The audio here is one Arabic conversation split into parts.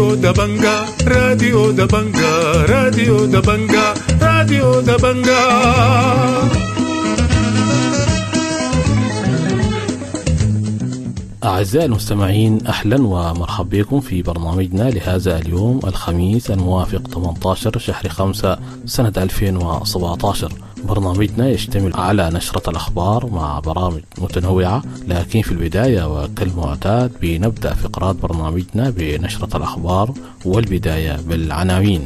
راديو دبنجا راديو دبنجا راديو دبنجا راديو دبنجا. أعزائي المستمعين، أهلا ومرحبا بكم في برنامجنا لهذا اليوم الخميس الموافق 18 شهر 5 سنة 2017. برنامجنا يشتمل على نشرة الأخبار مع برامج متنوعة، لكن في البداية وكالمعتاد بنبدأ فقرات برنامجنا بنشرة الأخبار، والبداية بالعناوين.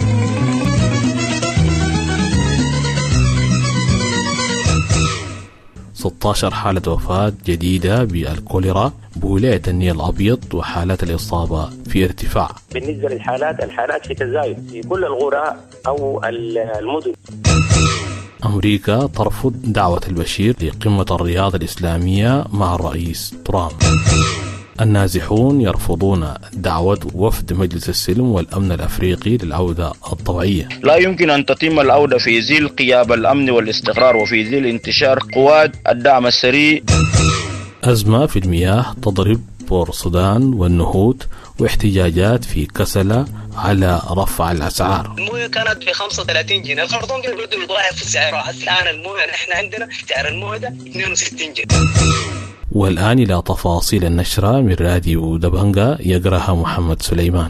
16 حالة وفاة جديدة بالكوليرا بولاية النيل الأبيض، وحالات الإصابة في ارتفاع. بالنسبة للحالات في تزايد في كل القرى أو المدن. أمريكا ترفض دعوة البشير لقمة الرياضة الإسلامية مع الرئيس ترامب. النازحون يرفضون دعوة وفد مجلس السلم والأمن الأفريقي للعودة الطوعية. لا يمكن أن تتم العودة في ظل غياب الأمن والاستقرار وفي ظل انتشار قوات الدعم السريع. أزمة في المياه تضرب بور السودان والنهوض، واحتجاجات في كسلة على رفع الأسعار. الموية كانت ب 35 جنيه، الخرطوم برضه يضاعف في سعرها. الآن الموية نحن عندنا سعر الموية ده 62 جنيه. والآن إلى تفاصيل النشرة من راديو دبنجا يقرأها محمد سليمان.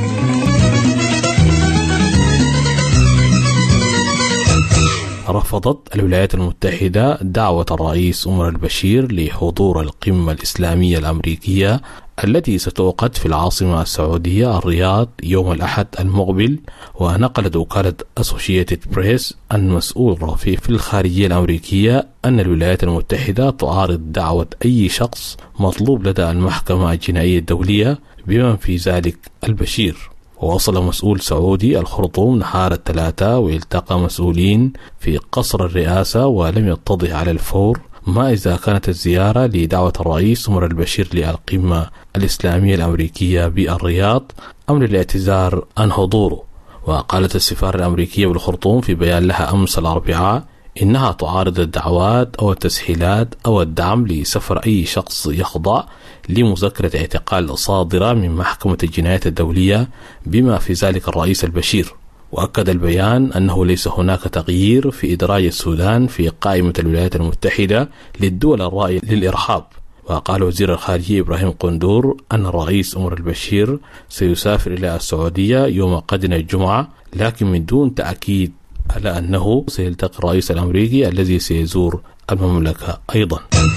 رفضت الولايات المتحدة دعوة الرئيس عمر البشير لحضور القمة الإسلامية الأمريكية التي ستعقد في العاصمة السعودية الرياض يوم الأحد المقبل. ونقلت وكالة أسوشيتد بريس عن مسؤول رفيع في الخارجية الأمريكية أن الولايات المتحدة تعارض دعوة أي شخص مطلوب لدى المحكمة الجنائية الدولية بمن في ذلك البشير. ووصل مسؤول سعودي الخرطوم نهار الثلاثاء والتقى مسؤولين في قصر الرئاسة، ولم يتضح على الفور ما إذا كانت الزيارة لدعوة الرئيس عمر البشير للقمة الإسلامية الأمريكية بالرياض أم للاعتذار عن حضوره. وقالت السفارة الأمريكية بالخرطوم في بيان لها أمس الأربعاء إنها تعارض الدعوات أو التسهيلات أو الدعم لسفر أي شخص يخضع لمذكرة اعتقال صادرة من محكمة الجنايات الدولية بما في ذلك الرئيس البشير. وأكد البيان أنه ليس هناك تغيير في إدراج السودان في قائمة الولايات المتحدة للدول الرائية للإرهاب. وقال وزير الخارجية إبراهيم قندور أن الرئيس عمر البشير سيسافر إلى السعودية يوم غد الجمعة، لكن من دون تأكيد على أنه سيلتقي الرئيس الأمريكي الذي سيزور المملكة أيضا.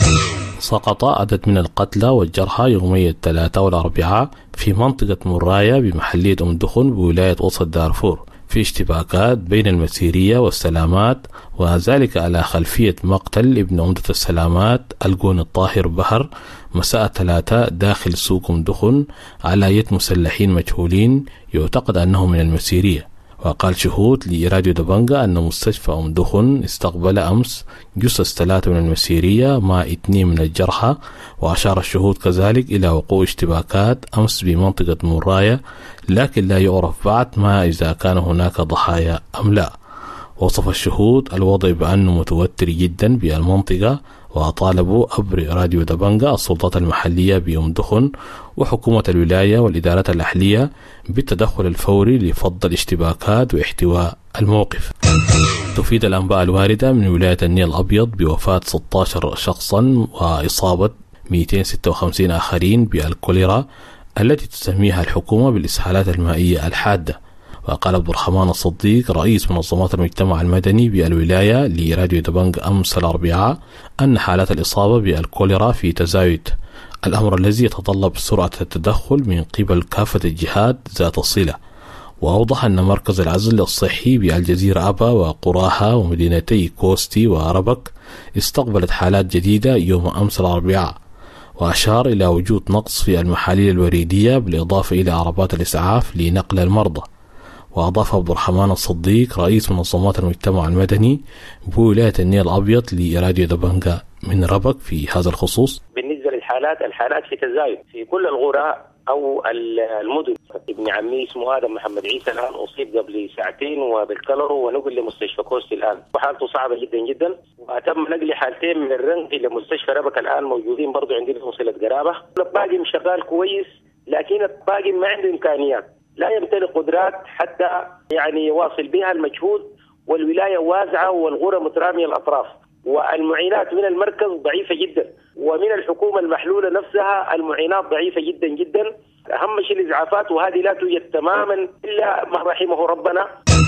سقط عدد من القتلى والجرحى يومي الثلاثاء والأربعاء في منطقة مرايا بمحلية أم دخن بولاية وسط دارفور في اشتباكات بين المسيرية والسلامات، وذلك على خلفية مقتل ابن عمدة السلامات الجون الطاهر بحر مساء الثلاثاء داخل سوق أم دخن على يد مسلحين مجهولين يعتقد أنهم من المسيرية. وقال شهود لراديو دبنجا أن مستشفى أم دخن استقبل أمس جثث 3 من المسيرية مع 2 من الجرحى. وأشار الشهود كذلك إلى وقوع اشتباكات أمس بمنطقة مرايا، لكن لا يعرف بعد ما إذا كان هناك ضحايا أم لا. وصف الشهود الوضع بأنه متوتر جدا بالمنطقة، وطالبوا عبر راديو دبنجا السلطات المحلية بأم دخن وحكومة الولاية والإدارات الأهلية بالتدخل الفوري لفض الاشتباكات واحتواء الموقف. تفيد الأنباء الواردة من ولاية النيل الأبيض بوفاة 16 شخصا وإصابة 256 آخرين بالكوليرا التي تسميها الحكومة بالإسهالات المائية الحادة. وقال عبد الرحمن الصديق رئيس منظمات المجتمع المدني بالولاية لراديو دبنج أمس الأربعاء أن حالات الإصابة بالكوليرا في تزايد، الأمر الذي يتطلب سرعة التدخل من قبل كافة الجهات ذات الصلة. وأوضح أن مركز العزل الصحي بالجزيرة أبا وقراها ومدينتي كوستي وعربك استقبلت حالات جديدة يوم أمس الأربعاء. وأشار إلى وجود نقص في المحاليل الوريدية بالإضافة إلى عربات الإسعاف لنقل المرضى. وأضاف عبد الرحمن الصديق رئيس منظمات المجتمع المدني بولاية النيل الأبيض لراديو دبنجا من ربك في هذا الخصوص. بالنسبة الحالات في تزايد في كل القرى أو المدن. ابن عمي اسمه آدم محمد عيسى الآن أصيب قبل ساعتين وبالكلرو ونقل لمستشفى كوستي الآن وحالته صعبة جدا جدا، وتم نقل حالتين من الرنج إلى مستشفى ربك الآن موجودين برضو عندنا وصلة قرابة. الباقي شغال كويس لكن الطاقم ما عنده إمكانيات، لا يمتلك قدرات حتى يعني يواصل بها المجهود، والولاية واسعة والغرة مترامية الأطراف، والمعينات من المركز ضعيفة جدا، ومن الحكومة المحلولة نفسها المعينات ضعيفة جدا جدا. أهم شيء الإسعافات، وهذه لا توجد تماما إلا ما رحمه ربنا.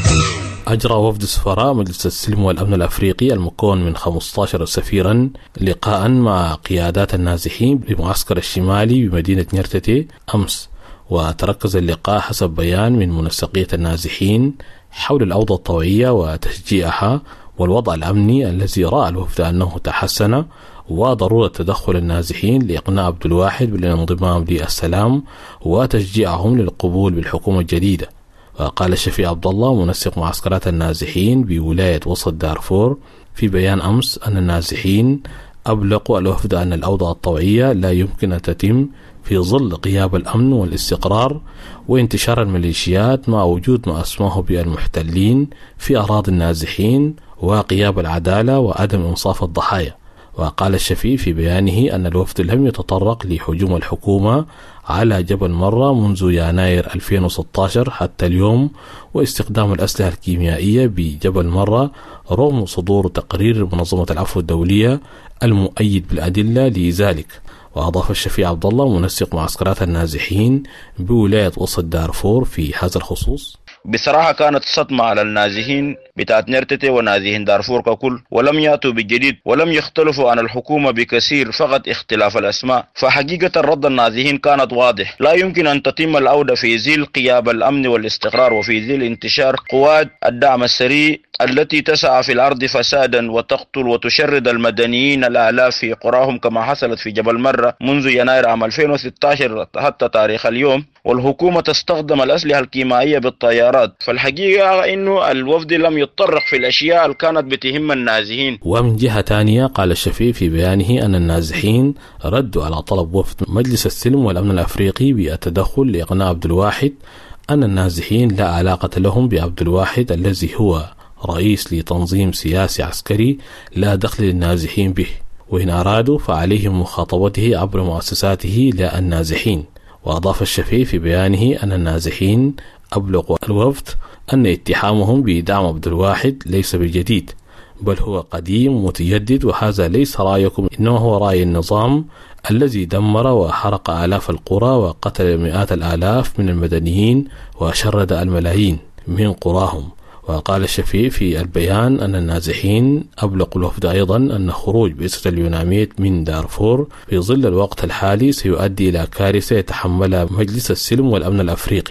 أجرى وفد سفراء مجلس السلم والأمن الأفريقي المكون من 15 سفيرا لقاء مع قيادات النازحين بمعسكر الشمالي بمدينة نيرتتي أمس، وتركز اللقاء حسب بيان من منسقية النازحين حول الأوضاع الطوعية وتشجيعها والوضع الأمني الذي رأى الوفد أنه تحسن، وضرورة تدخل النازحين لإقناع عبد الواحد بالانضمام للسلام وتشجيعهم للقبول بالحكومة الجديدة. وقال الشفيع عبد الله منسق معسكرات النازحين بولاية وسط دارفور في بيان أمس أن النازحين أبلغوا الوفد أن الأوضاع الطوعية لا يمكن أن تتم في ظل غياب الأمن والاستقرار وانتشار الميليشيات مع وجود ما أسماه بالمحتلين في أراضي النازحين وغياب العدالة وعدم إنصاف الضحايا. وقال الشفيع في بيانه أن الوفد لم يتطرق لهجوم الحكومة على جبل مرة منذ يناير 2016 حتى اليوم واستخدام الأسلحة الكيميائية بجبل مرة رغم صدور تقرير منظمة العفو الدولية المؤيد بالأدلة لذلك. وأضاف الشفيع عبد الله منسق معسكرات النازحين بولاية وسط دارفور في هذا الخصوص: بصراحة كانت صدمة على النازحين بتاعت نيرتتي ونازحين دارفور ككل، ولم يأتوا بالجديد ولم يختلفوا عن الحكومة بكثير، فقط اختلاف الأسماء. فحقيقة رد النازحين كانت واضح، لا يمكن أن تتم العودة في ظل غياب الأمن والاستقرار وفي ظل انتشار قوات الدعم السريع التي تسعى في الأرض فسادا وتقتل وتشرد المدنيين الآلاف في قراهم كما حصلت في جبل مرة منذ يناير عام 2016 حتى تاريخ اليوم، والحكومة تستخدم الأسلحة الكيميائية بالطيارات. فالحقيقة إنه الوفد لم يتطرق في الأشياء اللي كانت بتهم النازحين. ومن جهة تانية قال الشفيع في بيانه أن النازحين ردوا على طلب وفد مجلس السلم والأمن الأفريقي بالتدخل لإقناع عبد الواحد أن النازحين لا علاقة لهم بعبد الواحد الذي هو رئيس لتنظيم سياسي عسكري لا دخل للنازحين به، وإن أرادوا فعليهم مخاطبته عبر مؤسساته لا النازحين. وأضاف الشفيع في بيانه أن النازحين أبلغوا الوفد أن اتهامهم بدعم عبد الواحد ليس بجديد، بل هو قديم متجدد، وهذا ليس رأيكم، إنما هو رأي النظام الذي دمر وحرق آلاف القرى وقتل مئات الآلاف من المدنيين وشرد الملايين من قراهم. وقال الشفيع في البيان أن النازحين أبلغوا الوفد أيضا أن خروج بئسة اليوناميت من دارفور في ظل الوقت الحالي سيؤدي إلى كارثة يتحملها مجلس السلم والأمن الأفريقي،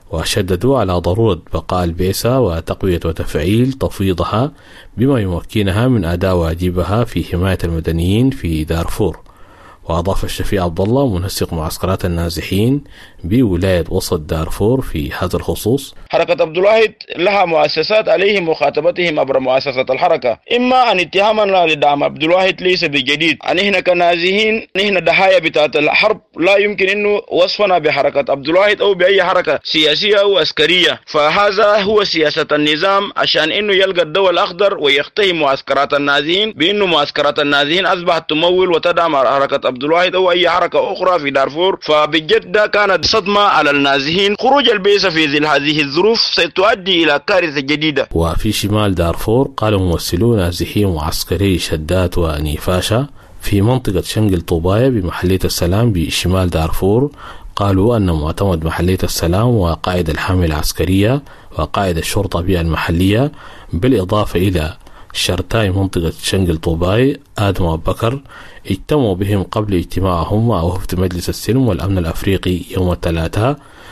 وشددوا على ضرورة بقاء البئسة وتقوية وتفعيل تفويضها بما يمكنها من أداء واجبها في حماية المدنيين في دارفور. وأضاف الشفيع عبد الله منسق معسكرات النازحين بولاية وسط دارفور في هذا الخصوص: حركة عبد الواحد لها مؤسسات عليهم مخاطبتهم عبر مؤسسة الحركة، إما أن اتهامنا لدعم عبد الواحد ليس بجديد، نحن كنازحين نحن ضحايا بتاعت الحرب، لا يمكن إنه وصفنا بحركة عبد الواحد أو بأي حركة سياسية أو عسكرية. فهذا هو سياسة النظام عشان إنه يلقى الضوء الأخضر ويقتهم معسكرات النازحين بإنه معسكرات النازحين أصبحت تمول وتدعم حركة عبد الواحد أو أي حركة أخرى في دارفور. فبجد كانت صدمة على النازحين. خروج البئسة في ظل هذه الظروف ستؤدي إلى كارثة جديدة. وفي شمال دارفور قال ممثلو نازحين وعسكري شدات ونيفاشا في منطقة شنقل طوباية بمحلية السلام بشمال دارفور، قالوا أن معتمد محلية السلام وقائد الحامية العسكرية وقائد الشرطة المحلية بالإضافة إلى شرطاي منطقة شنقل طوباي آدم أبو بكر اجتمعوا بهم قبل اجتماعهم مع وفد مجلس السلم والأمن الأفريقي يوم الثلاثاء،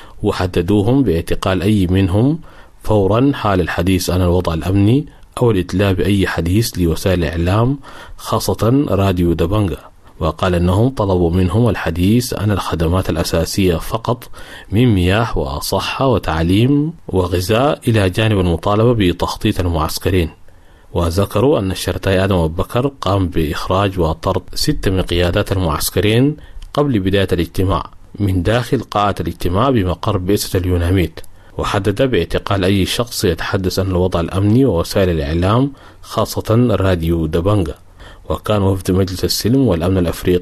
وحددوهم باعتقال أي منهم فورا حال الحديث عن الوضع الأمني أو الإتلاء بأي حديث لوسائل الإعلام خاصة راديو دبنجا. وقال أنهم طلبوا منهم الحديث عن الخدمات الأساسية فقط من مياه وصحة وتعليم وغذاء إلى جانب المطالبة بتخطيط المعسكرين. وذكروا أن الشرطاي آدم أبو بكر قام بإخراج وطرد 6 من قيادات المعسكرين قبل بداية الاجتماع من داخل قاعة الاجتماع بمقر بئسة اليوناميت، وحدد باعتقال أي شخص يتحدث عن الوضع الأمني ووسائل الإعلام خاصة راديو دبنجا. وكان وفد مجلس السلم والأمن الأفريقي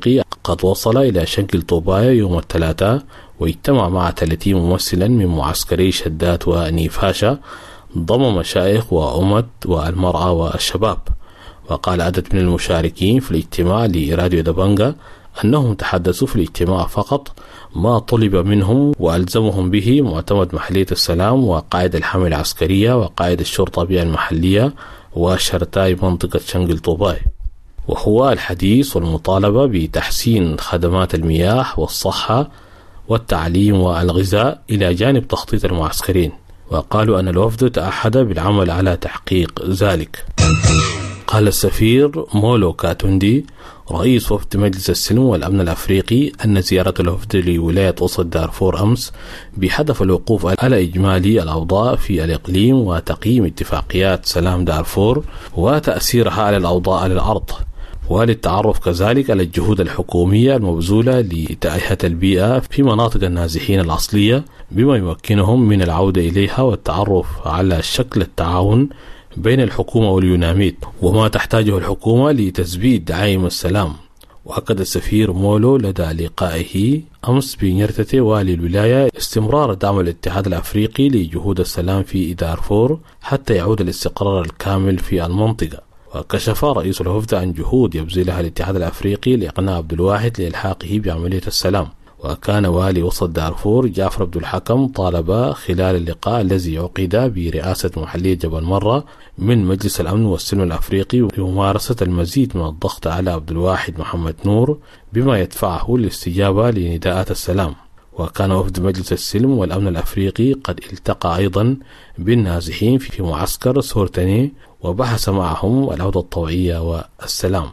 قد وصل إلى شنقل طوبايا يوم الثلاثاء واجتمع مع 30 ممثلا من معسكري شدات ونيفاشا ضم مشايخ وأمد والمرأة والشباب. وقال عدد من المشاركين في الاجتماع لراديو دبنجا أنهم تحدثوا في الاجتماع فقط ما طلب منهم وألزمهم به معتمد محلية السلام وقائد الحملة العسكرية وقائد الشرطة المحلية وشرطاي منطقة شنقل طوباي، وهو الحديث والمطالبة بتحسين خدمات المياه والصحة والتعليم والغذاء إلى جانب تخطيط المعسكرين. وقالوا أن الوفد تأحد بالعمل على تحقيق ذلك. قال السفير مولو كاتوندي رئيس وفد مجلس السلم والأمن الأفريقي أن زيارة الوفد لولاية وسط دارفور أمس بهدف الوقوف على إجمالي الأوضاع في الإقليم وتقييم اتفاقيات سلام دارفور وتأثيرها على الأوضاع على الأرض، وللتعرف كذلك على الجهود الحكومية المبذولة لتأهيل البيئة في مناطق النازحين الأصلية بما يمكنهم من العودة إليها والتعرف على شكل التعاون بين الحكومة واليوناميد وما تحتاجه الحكومة لتثبيت دعائم السلام. وأكد السفير مولو لدى لقائه أمس بنيرتتي والي الولاية استمرار دعم الاتحاد الأفريقي لجهود السلام في دارفور حتى يعود الاستقرار الكامل في المنطقة. وكشف رئيس الوفد عن جهود يبذلها الاتحاد الأفريقي لإقناع عبد الواحد لإلحاقه بعملية السلام. وكان والي وسط دارفور جعفر عبد الحكم طالب خلال اللقاء الذي عقد برئاسة محلية جبل مرة من مجلس الأمن والسلم الأفريقي بممارسة المزيد من الضغط على عبد الواحد محمد نور بما يدفعه للاستجابة لنداءات السلام. وكان وفد مجلس السلم والأمن الأفريقي قد التقى أيضا بالنازحين في معسكر سورتني وبحث معهم العودة الطوعية والسلام.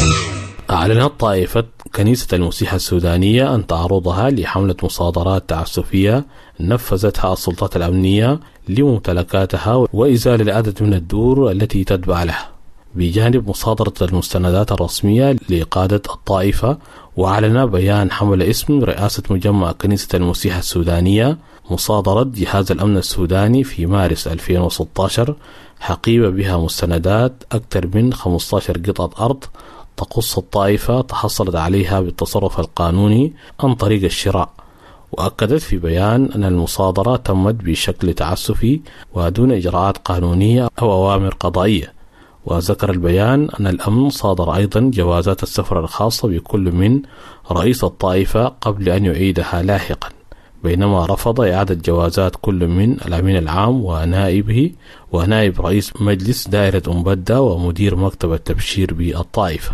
أعلنت طائفة كنيسة المسيح السودانية أن تعرضها لحملة مصادرات تعسفية نفذتها السلطات الأمنية لممتلكاتها وإزالة العدد من الدور التي تتبع لها، بجانب مصادرة المستندات الرسمية لقادة الطائفة. وأعلن بيان حمل اسم رئاسة مجمع كنيسة المسيح السودانية مصادرة جهاز الأمن السوداني في مارس 2016 حقيبة بها مستندات أكثر من 15 قطعة أرض تقص الطائفة تحصلت عليها بالتصرف القانوني عن طريق الشراء. وأكدت في بيان أن المصادرة تمت بشكل تعسفي ودون إجراءات قانونية أو أوامر قضائية. وذكر البيان أن الأمن صادر أيضا جوازات السفر الخاصة بكل من رئيس الطائفة قبل أن يعيدها لاحقا، بينما رفض إعادة جوازات كل من الأمين العام ونائبه ونائب رئيس مجلس دائرة أمبدا ومدير مكتب التبشير بالطائفة.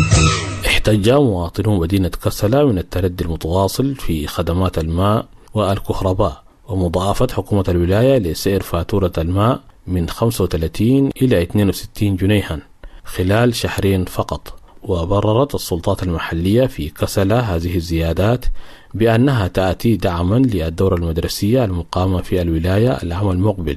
احتج مواطنو مدينة كسلا من التردي المتواصل في خدمات الماء والكهرباء ومضاعفة حكومة الولاية لسعر فاتورة الماء من 35 إلى 62 جنيها خلال شهرين فقط. وبررت السلطات المحلية في كسلا هذه الزيادات بأنها تأتي دعما للدورة المدرسية المقامة في الولاية العام المقبل.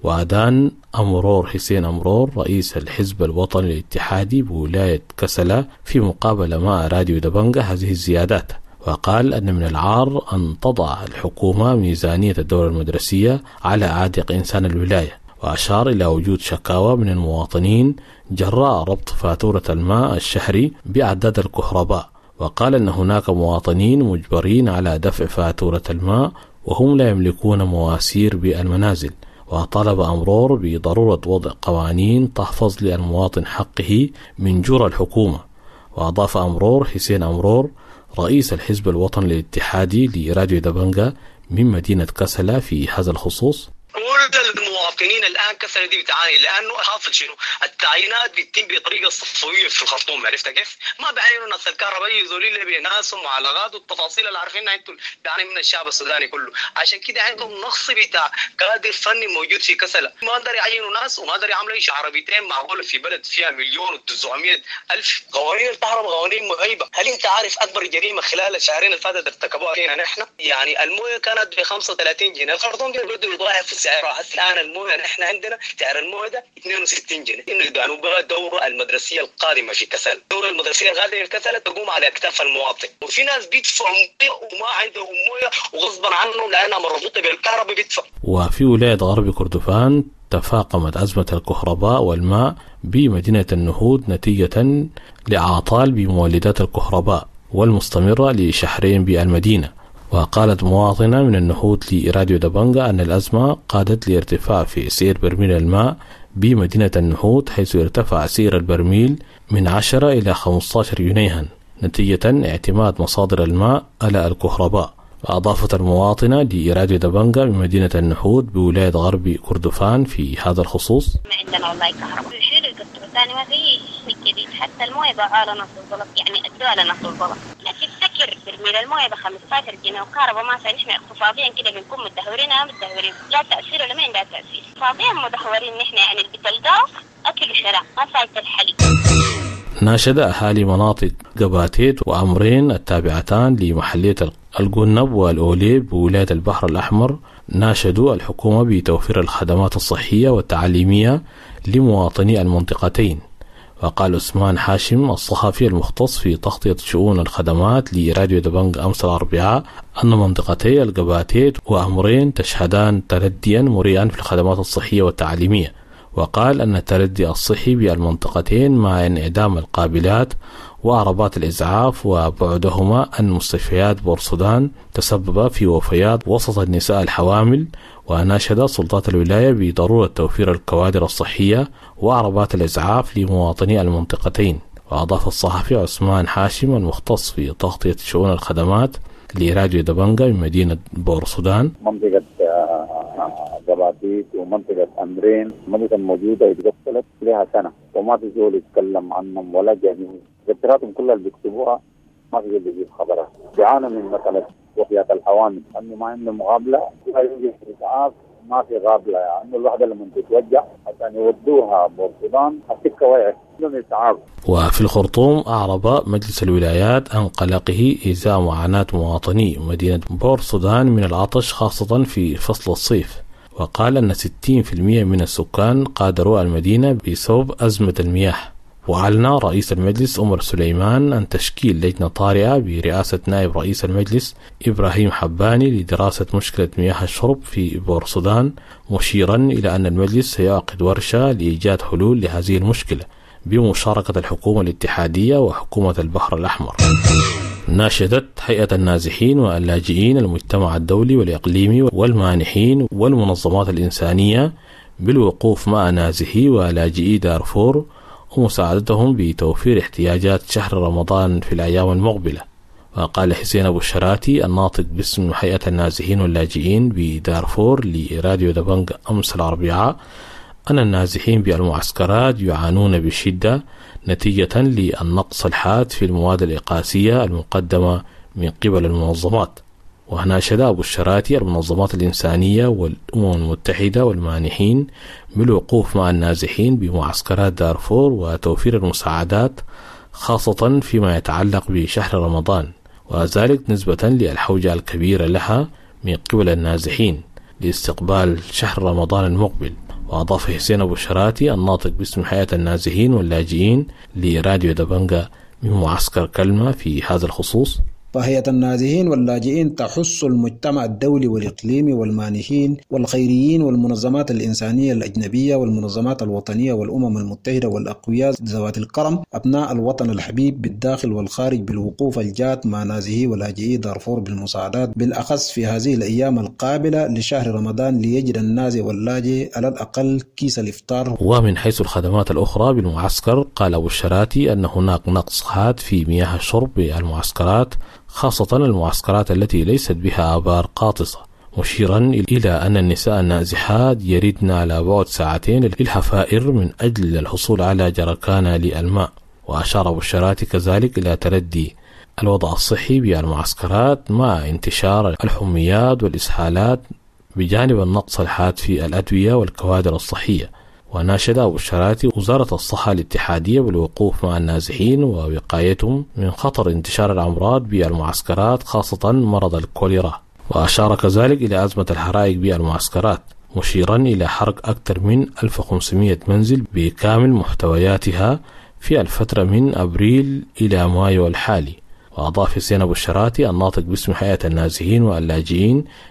وأدان أمرور حسين أمرور رئيس الحزب الوطني الاتحادي بولاية كسلا في مقابلة مع راديو دبنجا هذه الزيادات، وقال أن من العار أن تضع الحكومة ميزانية الدورة المدرسية على عاتق إنسان الولاية. وأشار إلى وجود شكاوى من المواطنين جراء ربط فاتورة الماء الشهري بأعداد الكهرباء، وقال أن هناك مواطنين مجبرين على دفع فاتورة الماء وهم لا يملكون مواسير بالمنازل. وطلب أمرور بضرورة وضع قوانين تحفظ للمواطن حقه من جور الحكومة. وأضاف أمرور حسين أمرور رئيس الحزب الوطني الاتحادي لراديو دبنجا من مدينة كسلا في هذا الخصوص: كل المواطنين الان كسر دي بتعاني لانه حاصل شنو؟ التعيينات بتتم بطريقه صفويه في الخرطوم، عرفت كيف؟ ما بعينوا ناس الكهرباء يزولوا لي بناسهم وعلاقات والتفاصيل اللي عارفينها انتم يعني من الشعب السوداني كله، عشان كده عندهم نقص بتاع كادر فني موجود في كسلا، ما قدر يعينوا ناس وما قدر يعملوا ايش عربيتين معقوله في بلد فيها 1,900,000. قوانين الكهرباء قوانين مهيبه. هل انت عارف اكبر جريمه خلال الشهرين اللي فاتت ارتكبوها فينا نحن؟ يعني المويه كانت ب 35 جنيه، الخرطوم بده يضاعف في سعرها. الان المويه نحن عندنا سعر المويه ده 62 جنيه. انه بقى الدوره المدرسيه القادمه في كسل، الدوره المدرسيه القادمه في كسل تقوم على اكتاف المواطن، وفي ناس بيدفعوا مويه وما عندهم مويه وغصبا عنهم لانها مربوطه بالكهرباء بيدفع. وفي ولايه غرب كردفان تفاقمت أزمة الكهرباء والماء بمدينة النهود نتيجة لأعطال بمولدات الكهرباء، والمستمرة لشهرين بالمدينة. وقالت مواطنة من النهوض لراديو دبنجة أن الأزمة قادت لارتفاع في سعر برميل الماء بمدينة النهوض، حيث ارتفع سعر البرميل من 10 إلى 15 جنيها نتيجة اعتماد مصادر الماء على الكهرباء. وأضافت المواطنة لراديو دبنجة من مدينة النهوض بولاية غرب كردفان في هذا الخصوص: ما عندنا والله كهرباء، يشيل القطر ثاني ما في شيء جديد، حتى المويه باعوا على نص البلط، يعني ادوا على نص البلط. لكن تفتكر برميل المويه ب 15 جنيه وكهرباء ما صار، نحن اقتصاديا كده بنكون متدهورين لا تأثير ولا ما عندها تأثير، اقتصاديا مدهورين نحن، يعني اللي بتلقاه أكل وشراء ما فايت الحليب. ناشد أهالي مناطق قباتيت وأمرين التابعتان لمحلية القنب والأوليب بولاية البحر الأحمر، ناشدوا الحكومة بتوفير الخدمات الصحية والتعليمية لمواطني المنطقتين. وقال عثمان حاشم الصحفي المختص في تغطية شؤون الخدمات لراديو دبنج أمس الأربعاء أن منطقتي القباتيت وأمرين تشهدان ترديا مريئا في الخدمات الصحية والتعليمية. وقال أن التردي الصحي بالمنطقتين مع انعدام القابلات وعربات الإسعاف وبعدهما عن مستشفيات بورسودان تسبب في وفيات وسط النساء الحوامل. وناشد سلطات الولاية بضرورة توفير الكوادر الصحية وعربات الإسعاف لمواطني المنطقتين. وأضاف الصحفي عثمان حاشم المختص في تغطية شؤون الخدمات لراديو دبنجة من مدينة بورسودان: منطقة قباتيت ومنطقة أمرين منطقة موجودة اتقفلت لها سنة وما في زول يتكلم عنهم ولا جميع ذكراتهم كلها اللي بيكتبوها ما في زول يجيب خبرها. بيعانوا من مسألة وفيات الحوامل، أنه ما عنده مقابلة لا يوجد إسعاف، ما في قابلة، يعني الواحدة لما تتوجع عشان يودوها بورسودان السكة وقعت بدون إسعاف. وفي الخرطوم أعرب مجلس الولايات عن قلقه إزاء معاناة مواطني مدينة بورسودان من العطش خاصة في فصل الصيف. وقال أن 60% من السكان قادروا المدينة بسبب أزمة المياه. وأعلن رئيس المجلس عمر سليمان عن تشكيل لجنة طارئة برئاسة نائب رئيس المجلس إبراهيم حباني لدراسة مشكلة مياه الشرب في بورسودان، مشيرا إلى أن المجلس سيعقد ورشة لإيجاد حلول لهذه المشكلة بمشاركة الحكومة الاتحادية وحكومة البحر الأحمر. ناشدت هيئة النازحين واللاجئين المجتمع الدولي والإقليمي والمانحين والمنظمات الإنسانية بالوقوف مع نازحي ولاجئي دارفور ومساعدتهم بتوفير احتياجات شهر رمضان في الأيام المقبلة. وقال حسين أبو الشراتي الناطق باسم هيئة النازحين واللاجئين بدارفور لراديو دبنج أمس الأربعاء أن النازحين بالمعسكرات يعانون بشدة نتيجة للنقص الحاد في المواد الإقاسية المقدمة من قبل المنظمات. وناشد أبو الشراتي المنظمات الإنسانية والأمم المتحدة والمانحين بالوقوف مع النازحين بمعسكرات دارفور وتوفير المساعدات خاصة فيما يتعلق بشهر رمضان، وذلك نسبة للحوجة الكبيرة لها من قبل النازحين لاستقبال شهر رمضان المقبل. وأضاف حسين أبو الشراتي الناطق باسم هيئة النازحين واللاجئين لراديو دبنجة من معسكر كلمة في هذا الخصوص: فهيئة النازحين واللاجئين تحث المجتمع الدولي والإقليمي والمانحين والخيريين والمنظمات الإنسانية الأجنبية والمنظمات الوطنية والأمم المتحدة والأقوياء ذوات الكرم أبناء الوطن الحبيب بالداخل والخارج بالوقوف الجاد مع نازحي ولاجئي دارفور بالمساعدات، بالأخص في هذه الأيام القابلة لشهر رمضان ليجد النازح واللاجئ على الأقل كيس الإفطار. ومن حيث الخدمات الأخرى بالمعسكر، قال أبو الشراتي أن هناك نقص حاد في مياه الشرب بالمعسكرات، خاصة المعسكرات التي ليست بها آبار قاطصة، مشيرا إلى أن النساء النازحات يردن على بعد ساعتين للحفائر من أجل الحصول على جركان للماء. وأشار أبو الشراتي كذلك إلى تردي الوضع الصحي بالمعسكرات مع انتشار الحميات والإسهالات بجانب النقص الحاد في الأدوية والكوادر الصحية. وناشد أبو الشراتي وزارة الصحة الاتحادية بالوقوف مع النازحين ووقايتهم من خطر انتشار الأمراض بالمعسكرات خاصة مرض الكوليرا. وأشار كذلك إلى أزمة الحرائق بالمعسكرات، مشيرا إلى حرق أكثر من 1500 منزل بكامل محتوياتها في الفترة من أبريل إلى مايو الحالي. وأضاف حسين أبو الشراتي الناطق باسم هيئة النازحين واللاجئين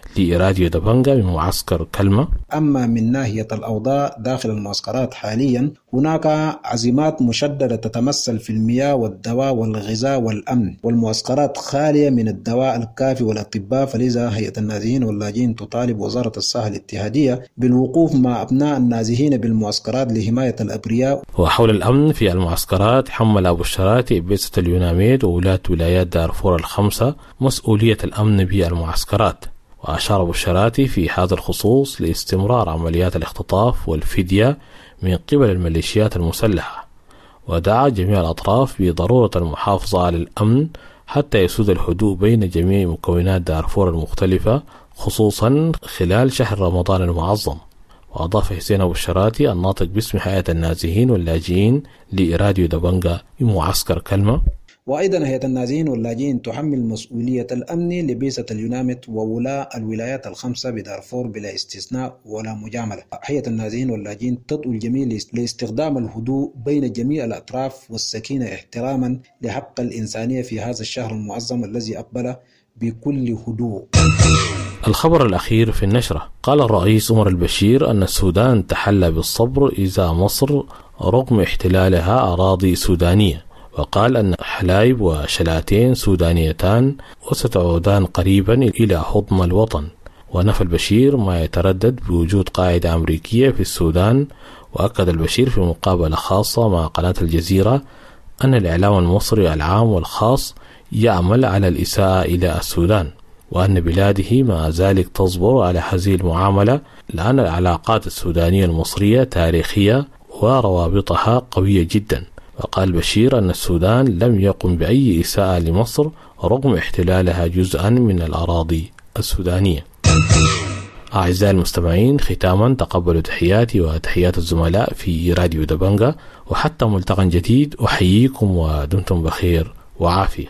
لراديو دبنجا من معسكر كلمة. أما من ناحية الأوضاع داخل المعسكرات حاليا هناك عزيمات مشددة تتمثل في المياه والدواء والغذاء والأمن، والمعسكرات خالية من الدواء الكافي والأطباء، فلذا هيئة النازحين واللاجئين تطالب وزارة الصحة الاتحادية بالوقوف مع أبناء النازحين بالمعسكرات لحماية الأبرياء. وحول الأمن في المعسكرات حمل أبو الشراتي بيسة اليوناميد وولاة ولايات دارفور ال5 مسؤولية الأمن بالمعسكرات. وأشار أبو الشراتي في هذا الخصوص لاستمرار عمليات الاختطاف والفدية من قبل الميليشيات المسلحة، ودعا جميع الأطراف بضرورة المحافظة على الأمن حتى يسود الهدوء بين جميع مكونات دارفور المختلفة، خصوصا خلال شهر رمضان المعظم. وأضاف حسين أبو الشراتي الناطق باسم هيئة النازحين واللاجئين لراديو دبنجا معسكر كلمة. وأيضا هيئة النازحين واللاجئين تحمل مسؤولية الأمن لبيسة اليونامت وولاء الولايات ال5 بدارفور بلا استثناء ولا مجاملة. هيئة النازحين واللاجئين تدعو الجميع لاستخدام الهدوء بين جميع الأطراف والسكينة احتراما لحق الإنسانية في هذا الشهر المعظم الذي أقبل بكل هدوء. الخبر الأخير في النشرة، قال الرئيس عمر البشير أن السودان تحلى بالصبر إذا مصر رغم احتلالها أراضي سودانية، وقال أن حلايب وشلاتين سودانيتان وستعودان قريبا إلى حضن الوطن. ونفى البشير ما يتردد بوجود قاعدة أمريكية في السودان. وأكد البشير في مقابلة خاصة مع قناة الجزيرة أن الإعلام المصري العام والخاص يعمل على الإساءة إلى السودان، وأن بلاده مع ذلك تصبر على هذه المعاملة، لأن العلاقات السودانية المصرية تاريخية وروابطها قوية جدا. وقال بشير أن السودان لم يقم بأي إساءة لمصر رغم احتلالها جزءا من الأراضي السودانية. أعزائي المستمعين، ختاما تقبلوا تحياتي وتحيات الزملاء في راديو دبنجا، وحتى ملتقى جديد أحييكم ودمتم بخير وعافية.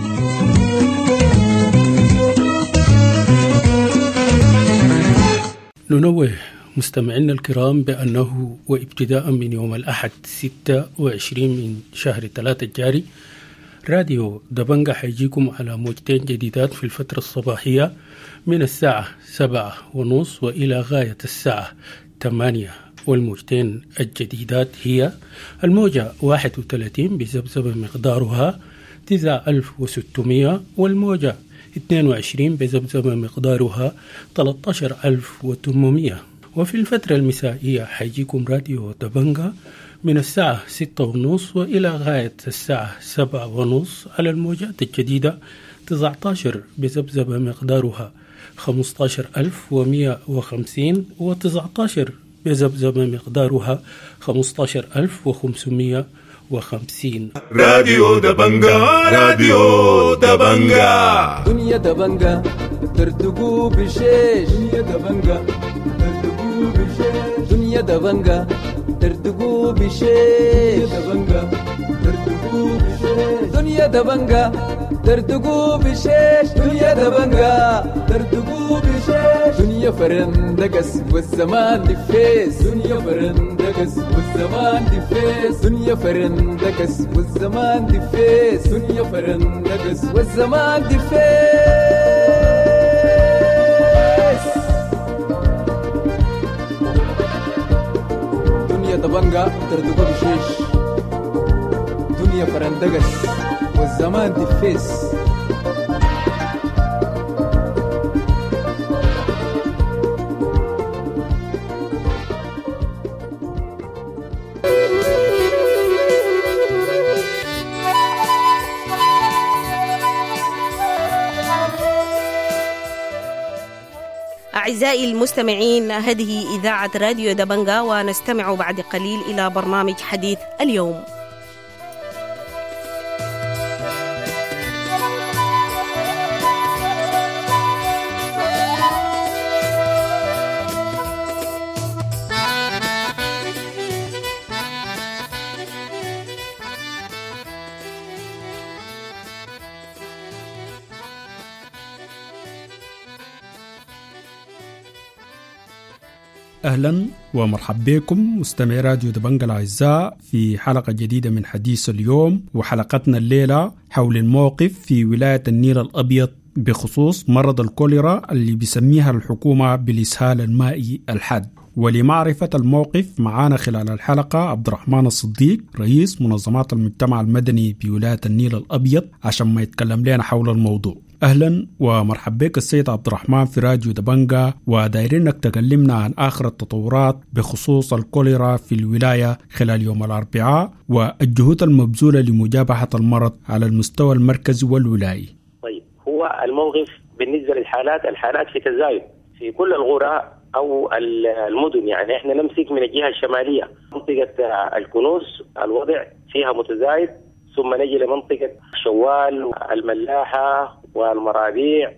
ننوه مستمعينا الكرام بأنه وابتداء من يوم الأحد 26 من شهر 3 الجاري راديو دبنجا حيجيكم على موجتين جديدات في الفترة الصباحية من الساعة 7:30 وإلى غاية الساعة 8. والموجتين الجديدات هي الموجة 31 بذبذبة مقدارها 9600، والموجة 22 بذبذبة مقدارها 13800. وفي الفترة المسائية حيجيكم راديو دبنجا من الساعة 6:30 وإلى غاية الساعة 7:30 على الموجات الجديدة 19 بذبذبة مقدارها 15150 و19 بذبذبة مقدارها 15550. راديو دبنجا، راديو دبنجا، دنيا دبنجا ترتقو بشيش، دنيا دبنجا ترتقو بشيش، دنيا دبنجا ترتقو بشيش، دنيا دبنجا ترتقو بشيش، دنيا دبنجا ترتقو بشيش، دنيا فرندقس والزمان دفيس، دنيا فرندقس والزمان دفيس، دنيا فرندقس والزمان دفيس، دنيا فرندقس والزمان دفيس. دنيا دبنجا ترتقو بشيش، دنيا فرندقس والزمان دفيس. أعزائي المستمعين، هذه إذاعة راديو دبنجا، ونستمع بعد قليل إلى برنامج حديث اليوم. أهلا ومرحب بكم مستمعي راديو دبنجا الأعزاء في حلقة جديدة من حديث اليوم، وحلقتنا الليلة حول الموقف في ولاية النيل الأبيض بخصوص مرض الكوليرا اللي بيسميها الحكومة بالإسهال المائي الحاد. ولمعرفة الموقف معانا خلال الحلقة عبد الرحمن الصديق رئيس منظمات المجتمع المدني بولاية النيل الأبيض عشان ما يتكلم لنا حول الموضوع. أهلا ومرحبا بك السيد عبد الرحمن في راديو دبنجا، ودايرينك تكلمنا عن آخر التطورات بخصوص الكوليرا في الولاية خلال يوم الأربعاء والجهود المبذولة لمجابهة المرض على المستوى المركزي والولايي. طيب، هو الموقف بالنسبة الحالات في تزايد في كل القرى أو المدن. يعني احنا نمسك من الجهة الشمالية منطقة الكنوز الوضع فيها متزايد، ثم نجي لمنطقة شوال الملاحة والمرابيع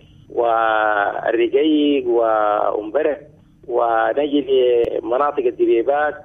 والرقيق وأمبرة، ونجي لمناطق الدبيبات